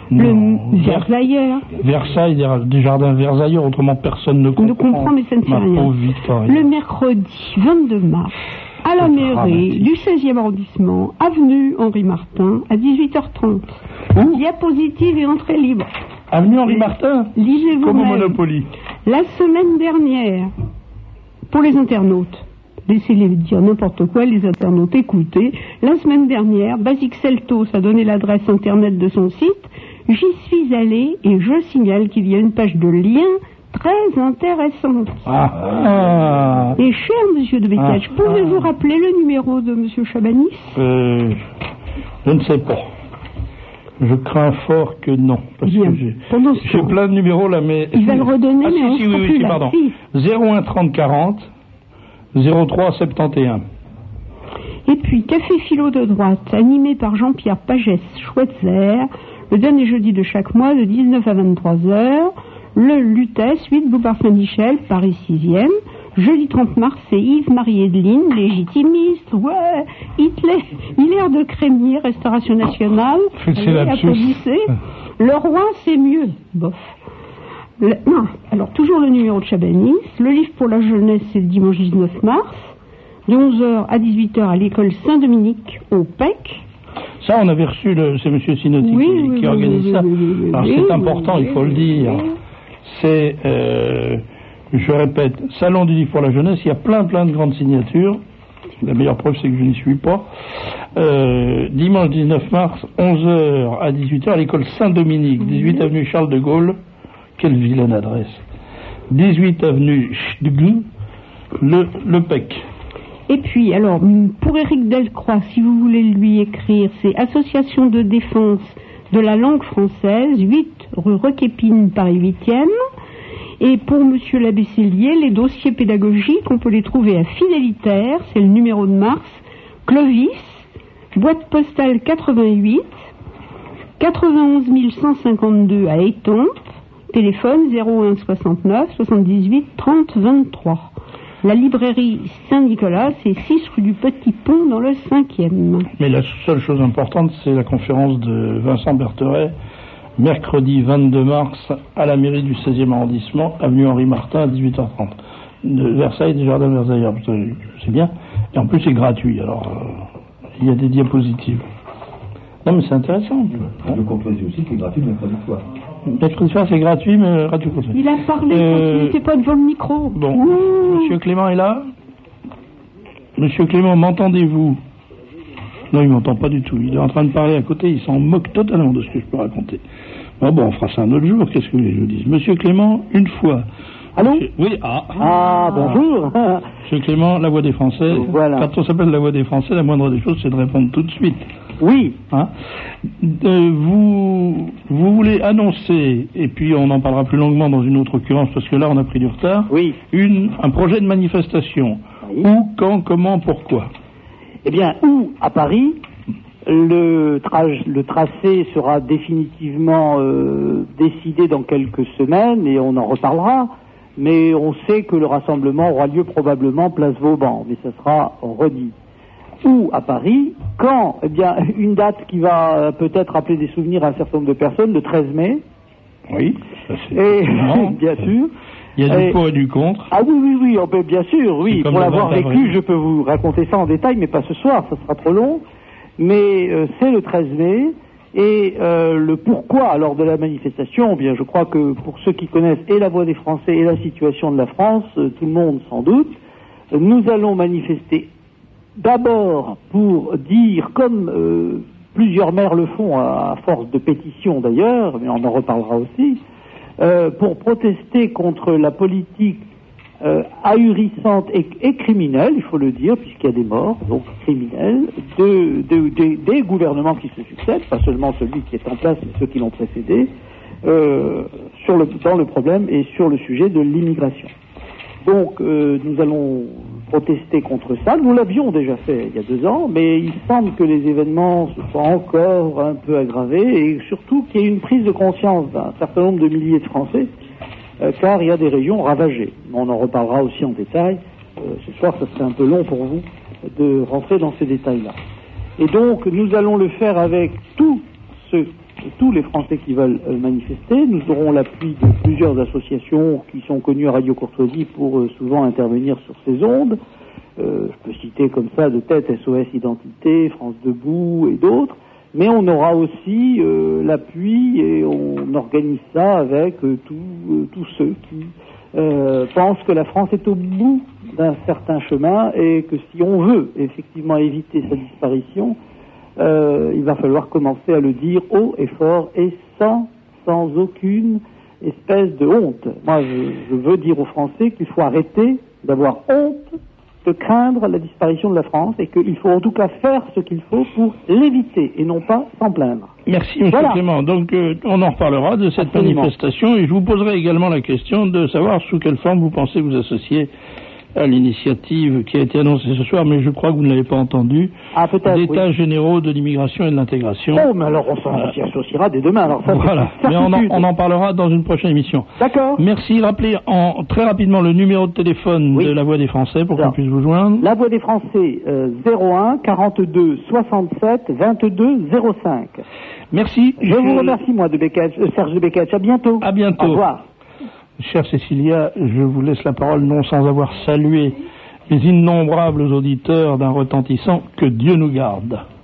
Versailles, des jardins vers ailleurs, autrement personne ne comprend. Mais ça ne fait rien. Le mercredi 22 mars, à la mairie du 16e arrondissement, avenue Henri Martin, à 18h30. Diapositive et entrée libre. Avenue Henri Martin. Lisez-vous comme au Monopoly. La semaine dernière, pour les internautes, laissez-les dire n'importe quoi, les internautes, écoutez. La semaine dernière, Basic Celtos a donné l'adresse internet de son site. J'y suis allé et je signale qu'il y a une page de lien très intéressante. Et cher monsieur de Bécage, pouvez-vous rappeler le numéro de monsieur Chabanis? Je ne sais pas. Je crains fort que non. Parce que j'ai plein de numéros là, mais... Il va le redonner, mais on ne plus là. Pardon. 01 30 40 03 71. Et puis, Café Philo de droite, animé par Jean-Pierre Pagès-Schweitzer, le dernier jeudi de chaque mois, de 19 à 23h. Le Lutèce, 8 Boulevard Saint-Michel, Paris 6e. Jeudi 30 mars, c'est Yves-Marie Edeline, légitimiste, ouais, Hilaire de Crémier, Restauration Nationale. Applaudissez. Le roi, c'est mieux. Bof. Non, alors toujours le numéro de Chabanis. Le livre pour la jeunesse, c'est le dimanche 19 mars, de 11h à 18h à l'école Saint-Dominique, au PEC. Ça, on avait reçu, c'est M. Sinotti qui organise ça. Alors c'est important, il faut le dire. C'est, je répète, Salon du livre pour la jeunesse, il y a plein de grandes signatures. La meilleure preuve, c'est que je n'y suis pas. Dimanche 19 mars, 11h à 18h à l'école Saint-Dominique, 18 avenue Charles de Gaulle. Quelle vilaine adresse. 18 avenue Schdegun, le PEC. Et puis, alors, pour Éric Delcroix, si vous voulez lui écrire, c'est Association de défense de la langue française, 8 rue Roquépine, Paris 8e. Et pour monsieur l'abbé Cellier, les dossiers pédagogiques, on peut les trouver à Fidélitaire, c'est le numéro de mars, Clovis, boîte postale 88, 91 152 à Étampes, téléphone 01 69 78 30 23. La librairie Saint-Nicolas, c'est 6 rue du Petit Pont dans le 5e. Mais la seule chose importante, c'est la conférence de Vincent Bertheret, mercredi 22 mars, à la mairie du 16e arrondissement, avenue Henri Martin, à 18h30. De Versailles, des jardins Versailles, c'est bien. Et en plus, c'est gratuit, alors il y a des diapositives. Non, mais c'est intéressant. Radio Courtoisie aussi, qui est gratuit le mercredi soir. Mercredi soir, c'est gratuit, mais Radio Courtoisie. Il a parlé quand il n'était pas devant le micro. Bon, Monsieur Clément est là. Monsieur Clément, m'entendez-vous? Non, il m'entend pas du tout. Il est en train de parler à côté, il s'en moque totalement de ce que je peux raconter. Bon, on fera ça un autre jour, qu'est-ce que vous voulez que je vous dise? Monsieur Clément, une fois. Allô? Oui, bonjour. Monsieur Clément, la voix des Français. Voilà. Quand on s'appelle la voix des Français, la moindre des choses, c'est de répondre tout de suite. Oui. Hein? Vous voulez annoncer, et puis on en parlera plus longuement dans une autre occurrence, parce que là on a pris du retard, un projet de manifestation. Oui. Où, quand, comment, pourquoi? Eh bien, où à Paris, le tracé sera définitivement décidé dans quelques semaines, et on en reparlera, mais on sait que le rassemblement aura lieu probablement place Vauban, mais ça sera redit. Où à Paris, quand? Eh bien, une date qui va peut-être rappeler des souvenirs à un certain nombre de personnes, le 13 mai. Oui, ça c'est... Et, bien sûr. Il y a du pour et du contre. Ah oui, bien sûr, oui. Pour l'avoir vécu, je peux vous raconter ça en détail, mais pas ce soir, ça sera trop long. Mais c'est le 13 mai, et le pourquoi alors de la manifestation, eh bien, je crois que pour ceux qui connaissent et la voix des Français et la situation de la France, tout le monde sans doute, nous allons manifester d'abord pour dire, comme plusieurs maires le font à force de pétitions d'ailleurs, mais on en reparlera aussi, pour protester contre la politique ahurissante et criminelle, il faut le dire, puisqu'il y a des morts, donc criminels, des gouvernements qui se succèdent, pas seulement celui qui est en place, mais ceux qui l'ont précédé, dans le problème et sur le sujet de l'immigration. Donc, nous allons protester contre ça. Nous l'avions déjà fait il y a 2 ans, mais il semble que les événements se soient encore un peu aggravés, et surtout qu'il y ait une prise de conscience d'un certain nombre de milliers de Français, car il y a des régions ravagées. On en reparlera aussi en détail ce soir, ça serait un peu long pour vous de rentrer dans ces détails-là. Et donc, nous allons le faire avec tous les Français qui veulent manifester. Nous aurons l'appui de plusieurs associations qui sont connues à Radio Courtoisie pour souvent intervenir sur ces ondes. Je peux citer comme ça de tête SOS Identité, France Debout et d'autres. Mais on aura aussi l'appui et on organise ça avec tous ceux qui pensent que la France est au bout d'un certain chemin et que si on veut effectivement éviter sa disparition, il va falloir commencer à le dire haut et fort et sans aucune espèce de honte. Moi, je veux dire aux Français qu'il faut arrêter d'avoir honte de craindre la disparition de la France et qu'il faut en tout cas faire ce qu'il faut pour l'éviter et non pas s'en plaindre. Merci, M. Clément. Donc, on en reparlera de cette manifestation et je vous poserai également la question de savoir sous quelle forme vous pensez vous associer à l'initiative qui a été annoncée ce soir, mais je crois que vous ne l'avez pas entendu, d'États généraux de l'immigration et de l'intégration. Oh, mais alors on s'y associera dès demain. Alors ça, voilà, mais on en parlera dans une prochaine émission. D'accord. Merci. Rappelez très rapidement le numéro de téléphone de la Voix des Français pour qu'on puisse vous joindre. La Voix des Français, 01 42 67 22 05. Merci. Je vous remercie, moi, Serge de Beketch. À bientôt. À bientôt. Au revoir. Chère Cécilia, je vous laisse la parole, non sans avoir salué les innombrables auditeurs d'un retentissant Que Dieu nous garde.